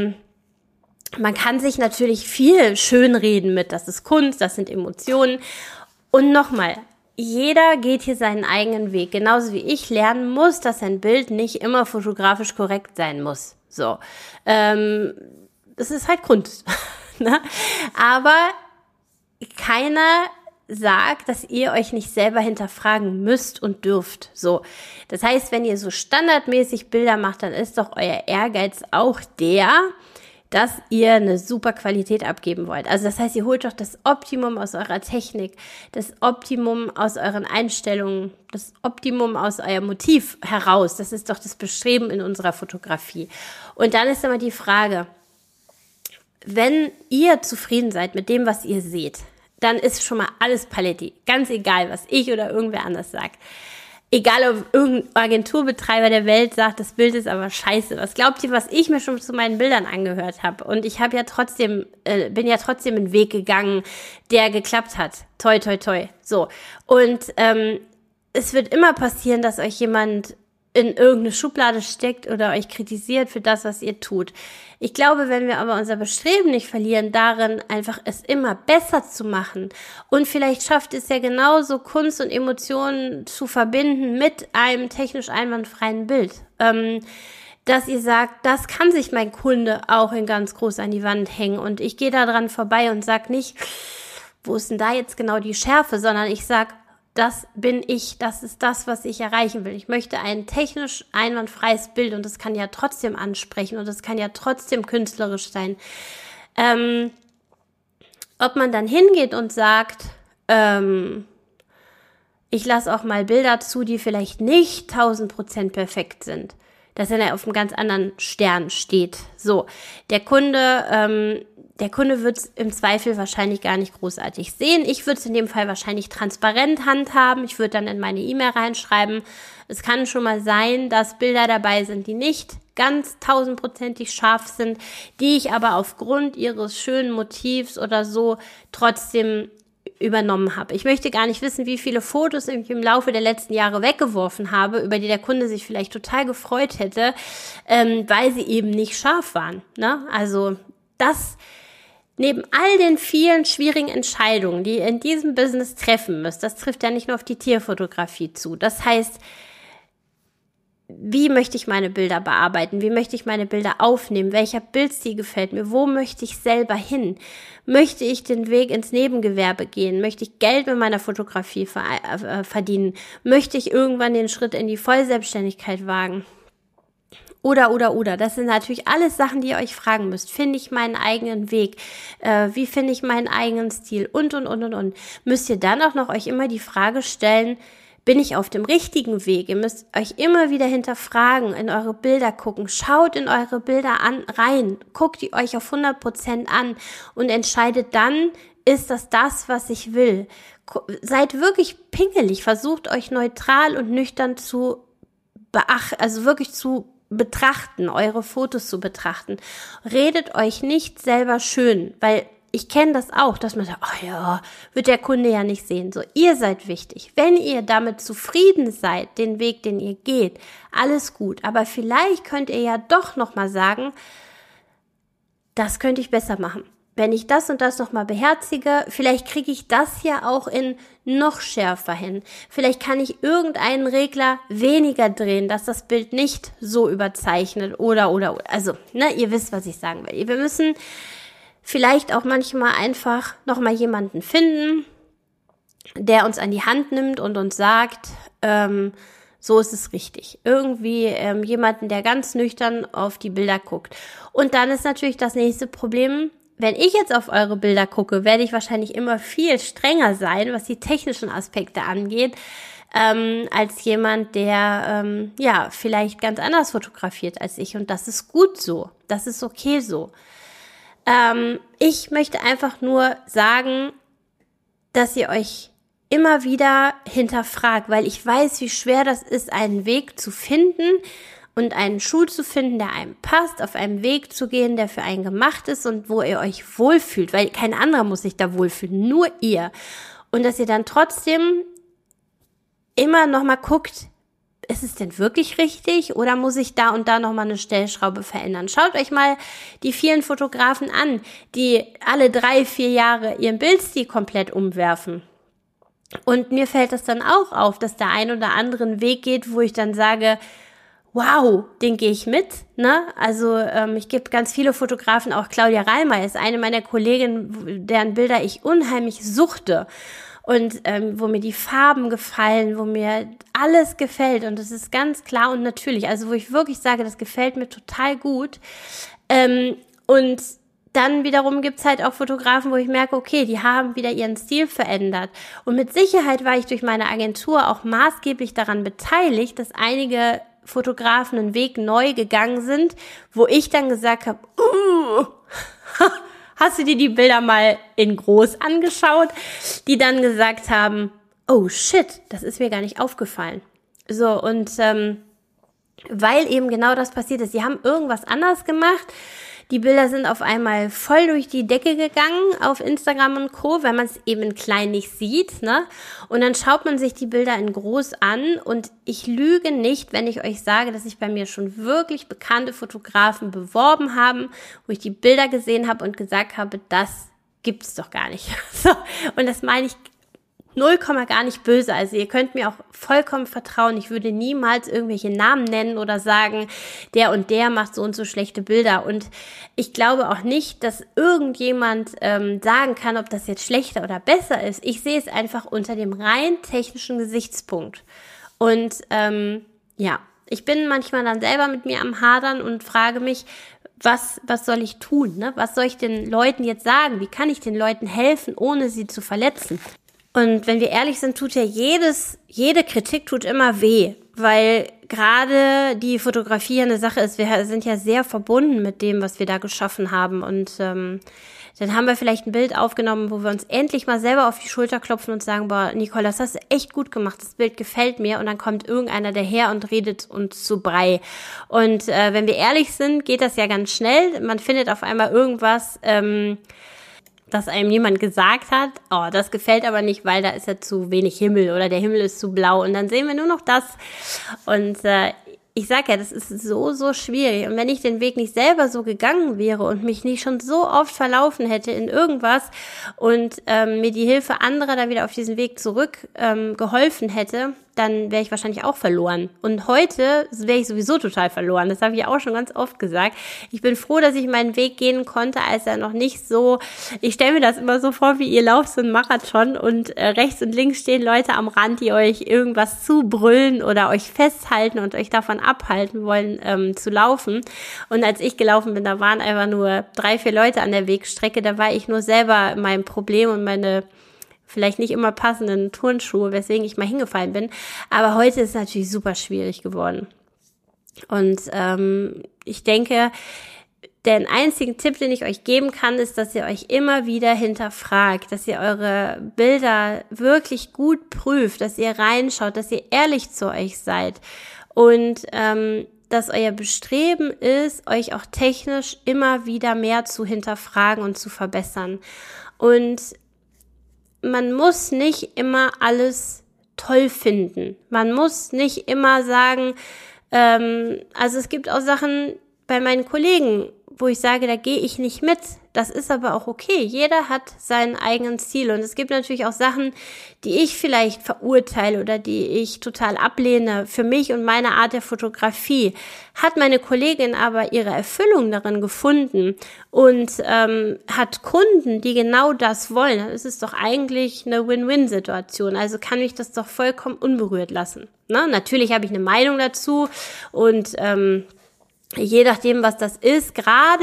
man kann sich natürlich viel schönreden mit, das ist Kunst, das sind Emotionen. Und nochmal, jeder geht hier seinen eigenen Weg. Genauso wie ich lernen muss, dass ein Bild nicht immer fotografisch korrekt sein muss. So. Das ist halt Kunst. Ne? Aber keiner sagt, dass ihr euch nicht selber hinterfragen müsst und dürft. So. Das heißt, wenn ihr so standardmäßig Bilder macht, dann ist doch euer Ehrgeiz auch der, dass ihr eine super Qualität abgeben wollt. Also das heißt, ihr holt doch das Optimum aus eurer Technik, das Optimum aus euren Einstellungen, das Optimum aus eurem Motiv heraus. Das ist doch das Bestreben in unserer Fotografie. Und dann ist immer die Frage, wenn ihr zufrieden seid mit dem, was ihr seht, dann ist schon mal alles Paletti. Ganz egal, was ich oder irgendwer anders sagt. Egal, ob irgendein Agenturbetreiber der Welt sagt, das Bild ist aber scheiße. Was glaubt ihr, was ich mir schon zu meinen Bildern angehört habe? Und ich habe ja trotzdem, bin ja trotzdem einen Weg gegangen, der geklappt hat. Toi, toi, toi. So. Und es wird immer passieren, dass euch jemand in irgendeine Schublade steckt oder euch kritisiert für das, was ihr tut. Ich glaube, wenn wir aber unser Bestreben nicht verlieren, darin einfach es immer besser zu machen und vielleicht schafft es ja genauso, Kunst und Emotionen zu verbinden mit einem technisch einwandfreien Bild, dass ihr sagt, das kann sich mein Kunde auch in ganz groß an die Wand hängen und ich gehe da dran vorbei und sag nicht, wo ist denn da jetzt genau die Schärfe, sondern ich sag, das bin ich, das ist das, was ich erreichen will. Ich möchte ein technisch einwandfreies Bild und das kann ja trotzdem ansprechen und das kann ja trotzdem künstlerisch sein. Ob man dann hingeht und sagt, ich lasse auch mal Bilder zu, die vielleicht nicht 1000% perfekt sind, dass er auf einem ganz anderen Stern steht. So, der Kunde wird es im Zweifel wahrscheinlich gar nicht großartig sehen. Ich würde es in dem Fall wahrscheinlich transparent handhaben. Ich würde dann in meine E-Mail reinschreiben. Es kann schon mal sein, dass Bilder dabei sind, die nicht ganz 1000%ig scharf sind, die ich aber aufgrund ihres schönen Motivs oder so trotzdem übernommen habe. Ich möchte gar nicht wissen, wie viele Fotos ich im Laufe der letzten Jahre weggeworfen habe, über die der Kunde sich vielleicht total gefreut hätte, weil sie eben nicht scharf waren. Ne? Also das neben all den vielen schwierigen Entscheidungen, die ihr in diesem Business treffen müsst, das trifft ja nicht nur auf die Tierfotografie zu. Das heißt, wie möchte ich meine Bilder bearbeiten? Wie möchte ich meine Bilder aufnehmen? Welcher Bildstil gefällt mir? Wo möchte ich selber hin? Möchte ich den Weg ins Nebengewerbe gehen? Möchte ich Geld mit meiner Fotografie verdienen? Möchte ich irgendwann den Schritt in die Vollselbstständigkeit wagen? Oder. Das sind natürlich alles Sachen, die ihr euch fragen müsst. Finde ich meinen eigenen Weg? Wie finde ich meinen eigenen Stil? Und. Müsst ihr dann auch noch euch immer die Frage stellen, bin ich auf dem richtigen Weg? Ihr müsst euch immer wieder hinterfragen, in eure Bilder gucken. Schaut in eure Bilder rein. Guckt die euch auf 100% an und entscheidet dann, ist das, was ich will? Seid wirklich pingelig. Versucht euch neutral und nüchtern zu betrachten, eure Fotos zu betrachten. Redet euch nicht selber schön, weil ich kenne das auch, dass man sagt, ach ja, wird der Kunde ja nicht sehen. So, ihr seid wichtig. Wenn ihr damit zufrieden seid, den Weg, den ihr geht, alles gut. Aber vielleicht könnt ihr ja doch nochmal sagen, das könnte ich besser machen. Wenn ich das und das nochmal beherzige, vielleicht kriege ich das ja auch in noch schärfer hin. Vielleicht kann ich irgendeinen Regler weniger drehen, dass das Bild nicht so überzeichnet oder. Also, ihr wisst, was ich sagen will. Wir müssen vielleicht auch manchmal einfach nochmal jemanden finden, der uns an die Hand nimmt und uns sagt, so ist es richtig. Irgendwie jemanden, der ganz nüchtern auf die Bilder guckt. Und dann ist natürlich das nächste Problem, wenn ich jetzt auf eure Bilder gucke, werde ich wahrscheinlich immer viel strenger sein, was die technischen Aspekte angeht, als jemand, der vielleicht ganz anders fotografiert als ich. Und das ist gut so. Das ist okay so. Ich möchte einfach nur sagen, dass ihr euch immer wieder hinterfragt, weil ich weiß, wie schwer das ist, einen Weg zu finden und einen Schuh zu finden, der einem passt, auf einem Weg zu gehen, der für einen gemacht ist und wo ihr euch wohlfühlt, weil kein anderer muss sich da wohlfühlen, nur ihr. Und dass ihr dann trotzdem immer nochmal guckt, ist es denn wirklich richtig oder muss ich da und da nochmal eine Stellschraube verändern? Schaut euch mal die vielen Fotografen an, die alle 3-4 Jahre ihren Bildstil komplett umwerfen. Und mir fällt das dann auch auf, dass der ein oder andere einen Weg geht, wo ich dann sage, wow, den gehe ich mit, ne? Also ich gebe ganz viele Fotografen, auch Claudia Reilmeier ist eine meiner Kolleginnen, deren Bilder ich unheimlich suchte. Und wo mir die Farben gefallen, wo mir alles gefällt. Und das ist ganz klar und natürlich. Also wo ich wirklich sage, das gefällt mir total gut. Und dann wiederum gibt's halt auch Fotografen, wo ich merke, okay, die haben wieder ihren Stil verändert. Und mit Sicherheit war ich durch meine Agentur auch maßgeblich daran beteiligt, dass einige Fotografen einen Weg neu gegangen sind, wo ich dann gesagt habe, hast du dir die Bilder mal in groß angeschaut, die dann gesagt haben, oh shit, das ist mir gar nicht aufgefallen. So, und weil eben genau das passiert ist. Sie haben irgendwas anders gemacht. Die Bilder sind auf einmal voll durch die Decke gegangen auf Instagram und Co., weil man es eben in klein nicht sieht, ne? Und dann schaut man sich die Bilder in groß an und ich lüge nicht, wenn ich euch sage, dass ich bei mir schon wirklich bekannte Fotografen beworben haben, wo ich die Bilder gesehen habe und gesagt habe, das gibt's doch gar nicht. So, und das meine ich 0, gar nicht böse. Also ihr könnt mir auch vollkommen vertrauen. Ich würde niemals irgendwelche Namen nennen oder sagen, der und der macht so und so schlechte Bilder. Und ich glaube auch nicht, dass irgendjemand sagen kann, ob das jetzt schlechter oder besser ist. Ich sehe es einfach unter dem rein technischen Gesichtspunkt. Und ich bin manchmal dann selber mit mir am Hadern und frage mich, was soll ich tun? Ne? Was soll ich den Leuten jetzt sagen? Wie kann ich den Leuten helfen, ohne sie zu verletzen? Und wenn wir ehrlich sind, tut ja jede Kritik tut immer weh, weil gerade die Fotografie eine Sache ist. Wir sind ja sehr verbunden mit dem, was wir da geschaffen haben. Und dann haben wir vielleicht ein Bild aufgenommen, wo wir uns endlich mal selber auf die Schulter klopfen und sagen, boah, Nicole, das hast du echt gut gemacht, das Bild gefällt mir. Und dann kommt irgendeiner daher und redet uns zu Brei. Und wenn wir ehrlich sind, geht das ja ganz schnell. Man findet auf einmal irgendwas, dass einem jemand gesagt hat, oh, das gefällt aber nicht, weil da ist ja zu wenig Himmel oder der Himmel ist zu blau und dann sehen wir nur noch das. Und ich sag ja, das ist so schwierig. Und wenn ich den Weg nicht selber so gegangen wäre und mich nicht schon so oft verlaufen hätte in irgendwas und mir die Hilfe anderer da wieder auf diesen Weg zurück geholfen hätte, dann wäre ich wahrscheinlich auch verloren. Und heute wäre ich sowieso total verloren. Das habe ich auch schon ganz oft gesagt. Ich bin froh, dass ich meinen Weg gehen konnte, als er noch nicht so, ich stelle mir das immer so vor, wie ihr lauft so einen Marathon und rechts und links stehen Leute am Rand, die euch irgendwas zubrüllen oder euch festhalten und euch davon abhalten wollen, zu laufen. Und als ich gelaufen bin, da waren einfach nur 3, 4 Leute an der Wegstrecke. Da war ich nur selber mein Problem und meine vielleicht nicht immer passenden Turnschuhe, weswegen ich mal hingefallen bin. Aber heute ist es natürlich super schwierig geworden. Und ich denke, den einzigen Tipp, den ich euch geben kann, ist, dass ihr euch immer wieder hinterfragt, dass ihr eure Bilder wirklich gut prüft, dass ihr reinschaut, dass ihr ehrlich zu euch seid und dass euer Bestreben ist, euch auch technisch immer wieder mehr zu hinterfragen und zu verbessern. Und man muss nicht immer alles toll finden. Man muss nicht immer sagen, also es gibt auch Sachen bei meinen Kollegen, wo ich sage, da gehe ich nicht mit. Das ist aber auch okay. Jeder hat seinen eigenen Ziel. Und es gibt natürlich auch Sachen, die ich vielleicht verurteile oder die ich total ablehne für mich und meine Art der Fotografie. Hat meine Kollegin aber ihre Erfüllung darin gefunden und hat Kunden, die genau das wollen, dann ist es doch eigentlich eine Win-Win-Situation. Also kann ich das doch vollkommen unberührt lassen. Ne? Natürlich habe ich eine Meinung dazu und je nachdem, was das ist,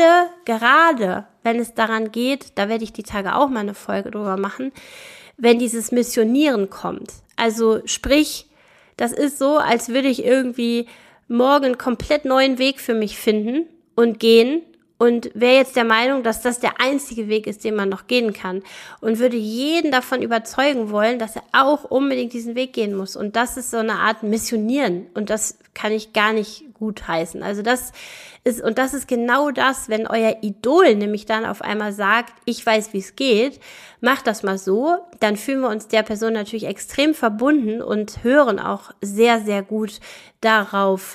gerade wenn es daran geht, da werde ich die Tage auch mal eine Folge drüber machen, wenn dieses Missionieren kommt. Also sprich, das ist so, als würde ich irgendwie morgen einen komplett neuen Weg für mich finden und gehen und wäre jetzt der Meinung, dass das der einzige Weg ist, den man noch gehen kann und würde jeden davon überzeugen wollen, dass er auch unbedingt diesen Weg gehen muss. Und das ist so eine Art Missionieren und das kann ich gar nicht gut heißen. Also das ist genau das, wenn euer Idol nämlich dann auf einmal sagt, ich weiß, wie es geht, macht das mal so, dann fühlen wir uns der Person natürlich extrem verbunden und hören auch sehr, sehr gut darauf,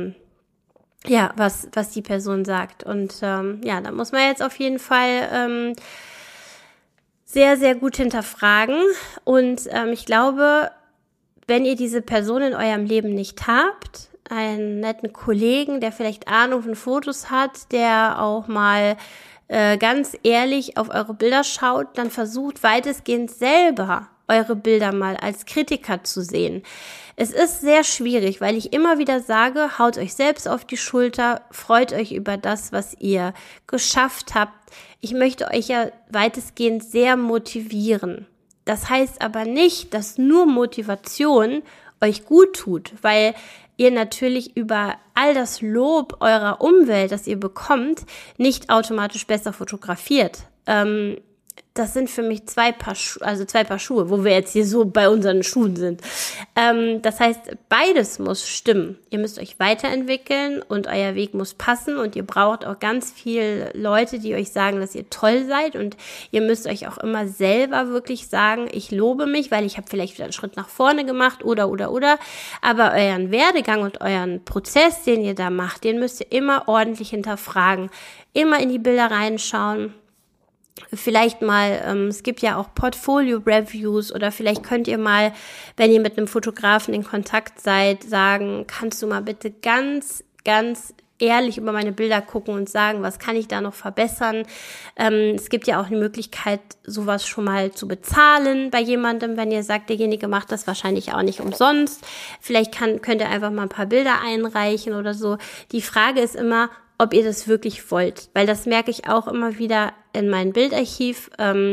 was die Person sagt. Und da muss man jetzt auf jeden Fall sehr, sehr gut hinterfragen. Und ich glaube, wenn ihr diese Person in eurem Leben nicht habt, einen netten Kollegen, der vielleicht Ahnung von Fotos hat, der auch mal ganz ehrlich auf eure Bilder schaut, dann versucht weitestgehend selber eure Bilder mal als Kritiker zu sehen. Es ist sehr schwierig, weil ich immer wieder sage, haut euch selbst auf die Schulter, freut euch über das, was ihr geschafft habt. Ich möchte euch ja weitestgehend sehr motivieren. Das heißt aber nicht, dass nur Motivation euch gut tut, weil ihr natürlich über all das Lob eurer Umwelt, das ihr bekommt, nicht automatisch besser fotografiert. das sind für mich zwei Paar Schuhe, wo wir jetzt hier so bei unseren Schuhen sind. Das heißt, beides muss stimmen. Ihr müsst euch weiterentwickeln und euer Weg muss passen und ihr braucht auch ganz viel Leute, die euch sagen, dass ihr toll seid, und ihr müsst euch auch immer selber wirklich sagen, ich lobe mich, weil ich habe vielleicht wieder einen Schritt nach vorne gemacht oder. Aber euren Werdegang und euren Prozess, den ihr da macht, den müsst ihr immer ordentlich hinterfragen, immer in die Bilder reinschauen. Vielleicht mal, es gibt ja auch Portfolio-Reviews, oder vielleicht könnt ihr mal, wenn ihr mit einem Fotografen in Kontakt seid, sagen, kannst du mal bitte ganz, ganz ehrlich über meine Bilder gucken und sagen, was kann ich da noch verbessern. Es gibt ja auch die Möglichkeit, sowas schon mal zu bezahlen bei jemandem, wenn ihr sagt, derjenige macht das wahrscheinlich auch nicht umsonst. Vielleicht könnt ihr einfach mal ein paar Bilder einreichen oder so. Die Frage ist immer, ob ihr das wirklich wollt, weil das merke ich auch immer wieder in meinem Bildarchiv.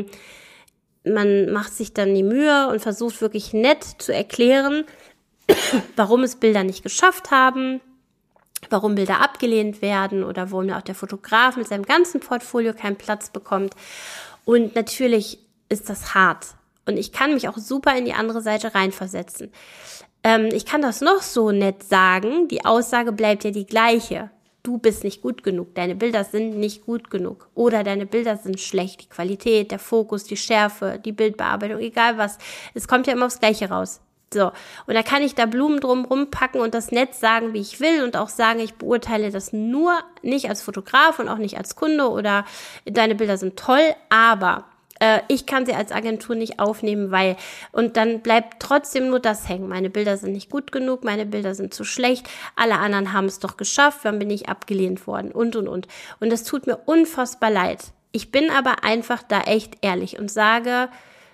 Man macht sich dann die Mühe und versucht wirklich nett zu erklären, warum es Bilder nicht geschafft haben, warum Bilder abgelehnt werden oder warum auch der Fotograf mit seinem ganzen Portfolio keinen Platz bekommt. Und natürlich ist das hart. Und ich kann mich auch super in die andere Seite reinversetzen. Ich kann das noch so nett sagen, die Aussage bleibt ja die gleiche. Du bist nicht gut genug, deine Bilder sind nicht gut genug oder deine Bilder sind schlecht, die Qualität, der Fokus, die Schärfe, die Bildbearbeitung, egal was, es kommt ja immer aufs Gleiche raus. So, und da kann ich da Blumen drum rumpacken und das nett sagen, wie ich will, und auch sagen, ich beurteile das nur nicht als Fotograf und auch nicht als Kunde oder deine Bilder sind toll, aber ich kann sie als Agentur nicht aufnehmen, weil, und dann bleibt trotzdem nur das hängen. Meine Bilder sind nicht gut genug, meine Bilder sind zu schlecht, alle anderen haben es doch geschafft, dann bin ich abgelehnt worden und. Und das tut mir unfassbar leid. Ich bin aber einfach da echt ehrlich und sage,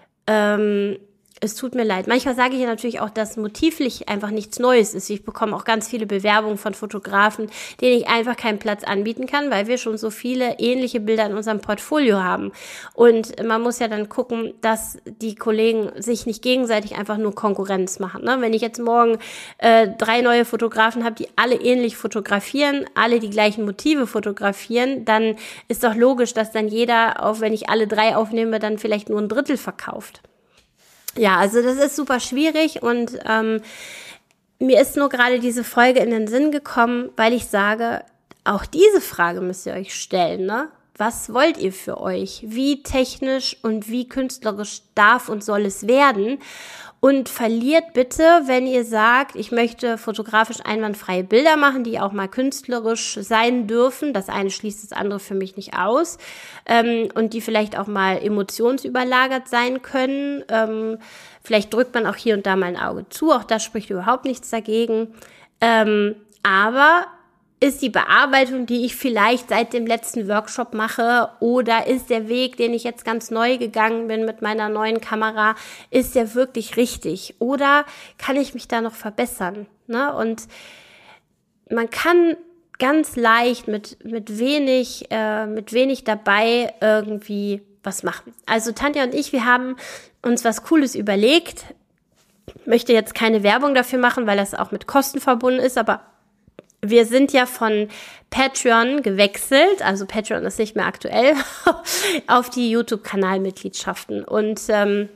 es tut mir leid. Manchmal sage ich ja natürlich auch, dass motivlich einfach nichts Neues ist. Ich bekomme auch ganz viele Bewerbungen von Fotografen, denen ich einfach keinen Platz anbieten kann, weil wir schon so viele ähnliche Bilder in unserem Portfolio haben. Und man muss ja dann gucken, dass die Kollegen sich nicht gegenseitig einfach nur Konkurrenz machen. Ne? Wenn ich jetzt morgen 3 neue Fotografen habe, die alle ähnlich fotografieren, alle die gleichen Motive fotografieren, dann ist doch logisch, dass dann jeder, auch wenn ich alle 3 aufnehme, dann vielleicht nur ein Drittel verkauft. Ja, also das ist super schwierig und mir ist nur gerade diese Folge in den Sinn gekommen, weil ich sage, auch diese Frage müsst ihr euch stellen, ne? Was wollt ihr für euch? Wie technisch und wie künstlerisch darf und soll es werden? Und verliert bitte, wenn ihr sagt, ich möchte fotografisch einwandfreie Bilder machen, die auch mal künstlerisch sein dürfen. Das eine schließt das andere für mich nicht aus. Und die vielleicht auch mal emotionsüberlagert sein können. Vielleicht drückt man auch hier und da mal ein Auge zu. Auch das spricht überhaupt nichts dagegen. Aber ist die Bearbeitung, die ich vielleicht seit dem letzten Workshop mache, oder ist der Weg, den ich jetzt ganz neu gegangen bin mit meiner neuen Kamera, ist der wirklich richtig? Oder kann ich mich da noch verbessern? Ne? Und man kann ganz leicht mit wenig dabei irgendwie was machen. Also Tanja und ich, wir haben uns was Cooles überlegt. Ich möchte jetzt keine Werbung dafür machen, weil das auch mit Kosten verbunden ist, aber wir sind ja von Patreon gewechselt, also Patreon ist nicht mehr aktuell, auf die YouTube-Kanalmitgliedschaften. Und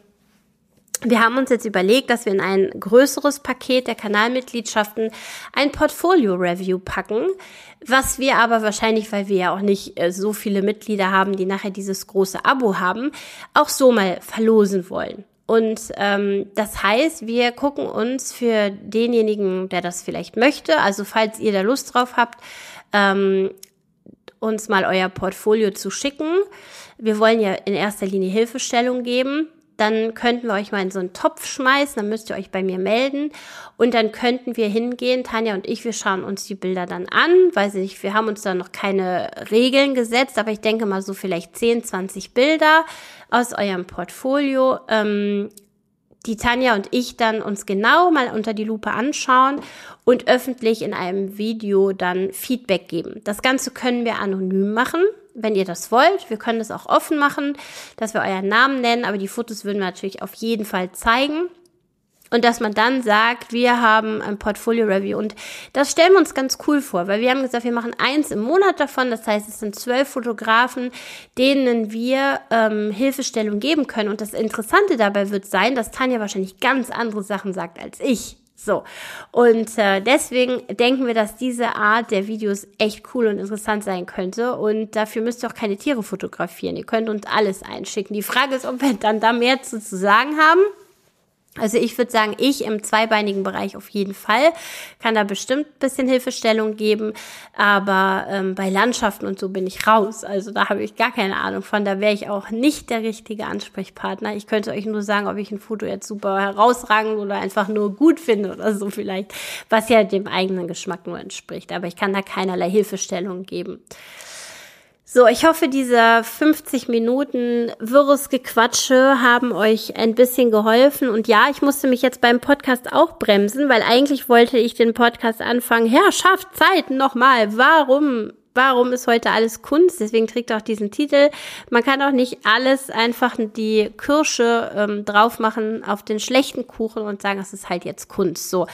wir haben uns jetzt überlegt, dass wir in ein größeres Paket der Kanalmitgliedschaften ein Portfolio-Review packen, was wir aber wahrscheinlich, weil wir ja auch nicht so viele Mitglieder haben, die nachher dieses große Abo haben, auch so mal verlosen wollen. Und das heißt, wir gucken uns für denjenigen, der das vielleicht möchte, also falls ihr da Lust drauf habt, uns mal euer Portfolio zu schicken. Wir wollen ja in erster Linie Hilfestellung geben. Dann könnten wir euch mal in so einen Topf schmeißen, dann müsst ihr euch bei mir melden und dann könnten wir hingehen, Tanja und ich, wir schauen uns die Bilder dann an, weiß ich nicht, wir haben uns da noch keine Regeln gesetzt, aber ich denke mal so vielleicht 10, 20 Bilder aus eurem Portfolio, die Tanja und ich dann uns genau mal unter die Lupe anschauen und öffentlich in einem Video dann Feedback geben. Das Ganze können wir anonym machen, wenn ihr das wollt. Wir können das auch offen machen, dass wir euren Namen nennen, aber die Fotos würden wir natürlich auf jeden Fall zeigen. Und dass man dann sagt, wir haben ein Portfolio-Review. Und das stellen wir uns ganz cool vor, weil wir haben gesagt, wir machen 1 im Monat davon. Das heißt, es sind 12 Fotografen, denen wir Hilfestellung geben können. Und das Interessante dabei wird sein, dass Tanja wahrscheinlich ganz andere Sachen sagt als ich. So, und deswegen denken wir, dass diese Art der Videos echt cool und interessant sein könnte, und dafür müsst ihr auch keine Tiere fotografieren. Ihr könnt uns alles einschicken. Die Frage ist, ob wir dann da mehr zu sagen haben. Also ich würde sagen, ich im zweibeinigen Bereich auf jeden Fall, kann da bestimmt ein bisschen Hilfestellung geben, aber bei Landschaften und so bin ich raus. Also da habe ich gar keine Ahnung von, da wäre ich auch nicht der richtige Ansprechpartner. Ich könnte euch nur sagen, ob ich ein Foto jetzt super herausragend oder einfach nur gut finde oder so vielleicht, was ja dem eigenen Geschmack nur entspricht. Aber ich kann da keinerlei Hilfestellung geben. So, ich hoffe, diese 50 Minuten wirres Gequatsche haben euch ein bisschen geholfen. Und ja, ich musste mich jetzt beim Podcast auch bremsen, weil eigentlich wollte ich den Podcast anfangen. Herrschaft, Zeit, nochmal. Warum ist heute alles Kunst? Deswegen trägt auch diesen Titel. Man kann auch nicht alles einfach die Kirsche drauf machen auf den schlechten Kuchen und sagen, es ist halt jetzt Kunst. So,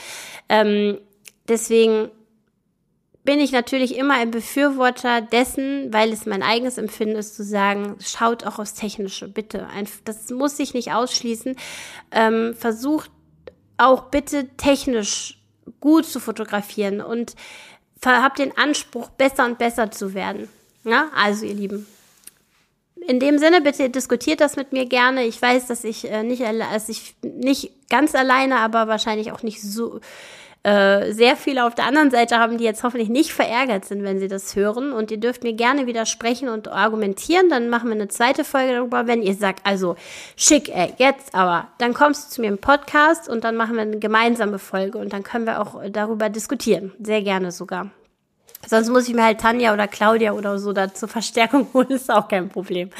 deswegen bin ich natürlich immer ein Befürworter dessen, weil es mein eigenes Empfinden ist, zu sagen, schaut auch aufs Technische, bitte. Das muss sich nicht ausschließen. Versucht auch bitte technisch gut zu fotografieren und habt den Anspruch, besser und besser zu werden. Ja, also ihr Lieben, in dem Sinne, bitte diskutiert das mit mir gerne. Ich weiß, dass ich nicht ganz alleine, aber wahrscheinlich auch nicht so sehr viele auf der anderen Seite haben, die jetzt hoffentlich nicht verärgert sind, wenn sie das hören. Und ihr dürft mir gerne widersprechen und argumentieren. Dann machen wir eine zweite Folge darüber, wenn ihr sagt, also schick, jetzt aber. Dann kommst du zu mir im Podcast und dann machen wir eine gemeinsame Folge und dann können wir auch darüber diskutieren. Sehr gerne sogar. Sonst muss ich mir halt Tanja oder Claudia oder so da zur Verstärkung holen, ist auch kein Problem.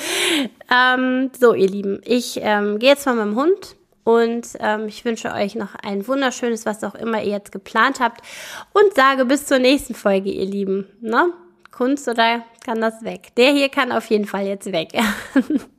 So, ihr Lieben, ich gehe jetzt mal mit dem Hund. Und ich wünsche euch noch ein wunderschönes, was auch immer ihr jetzt geplant habt. Und sage bis zur nächsten Folge, ihr Lieben. Ne? Kunst oder kann das weg? Der hier kann auf jeden Fall jetzt weg.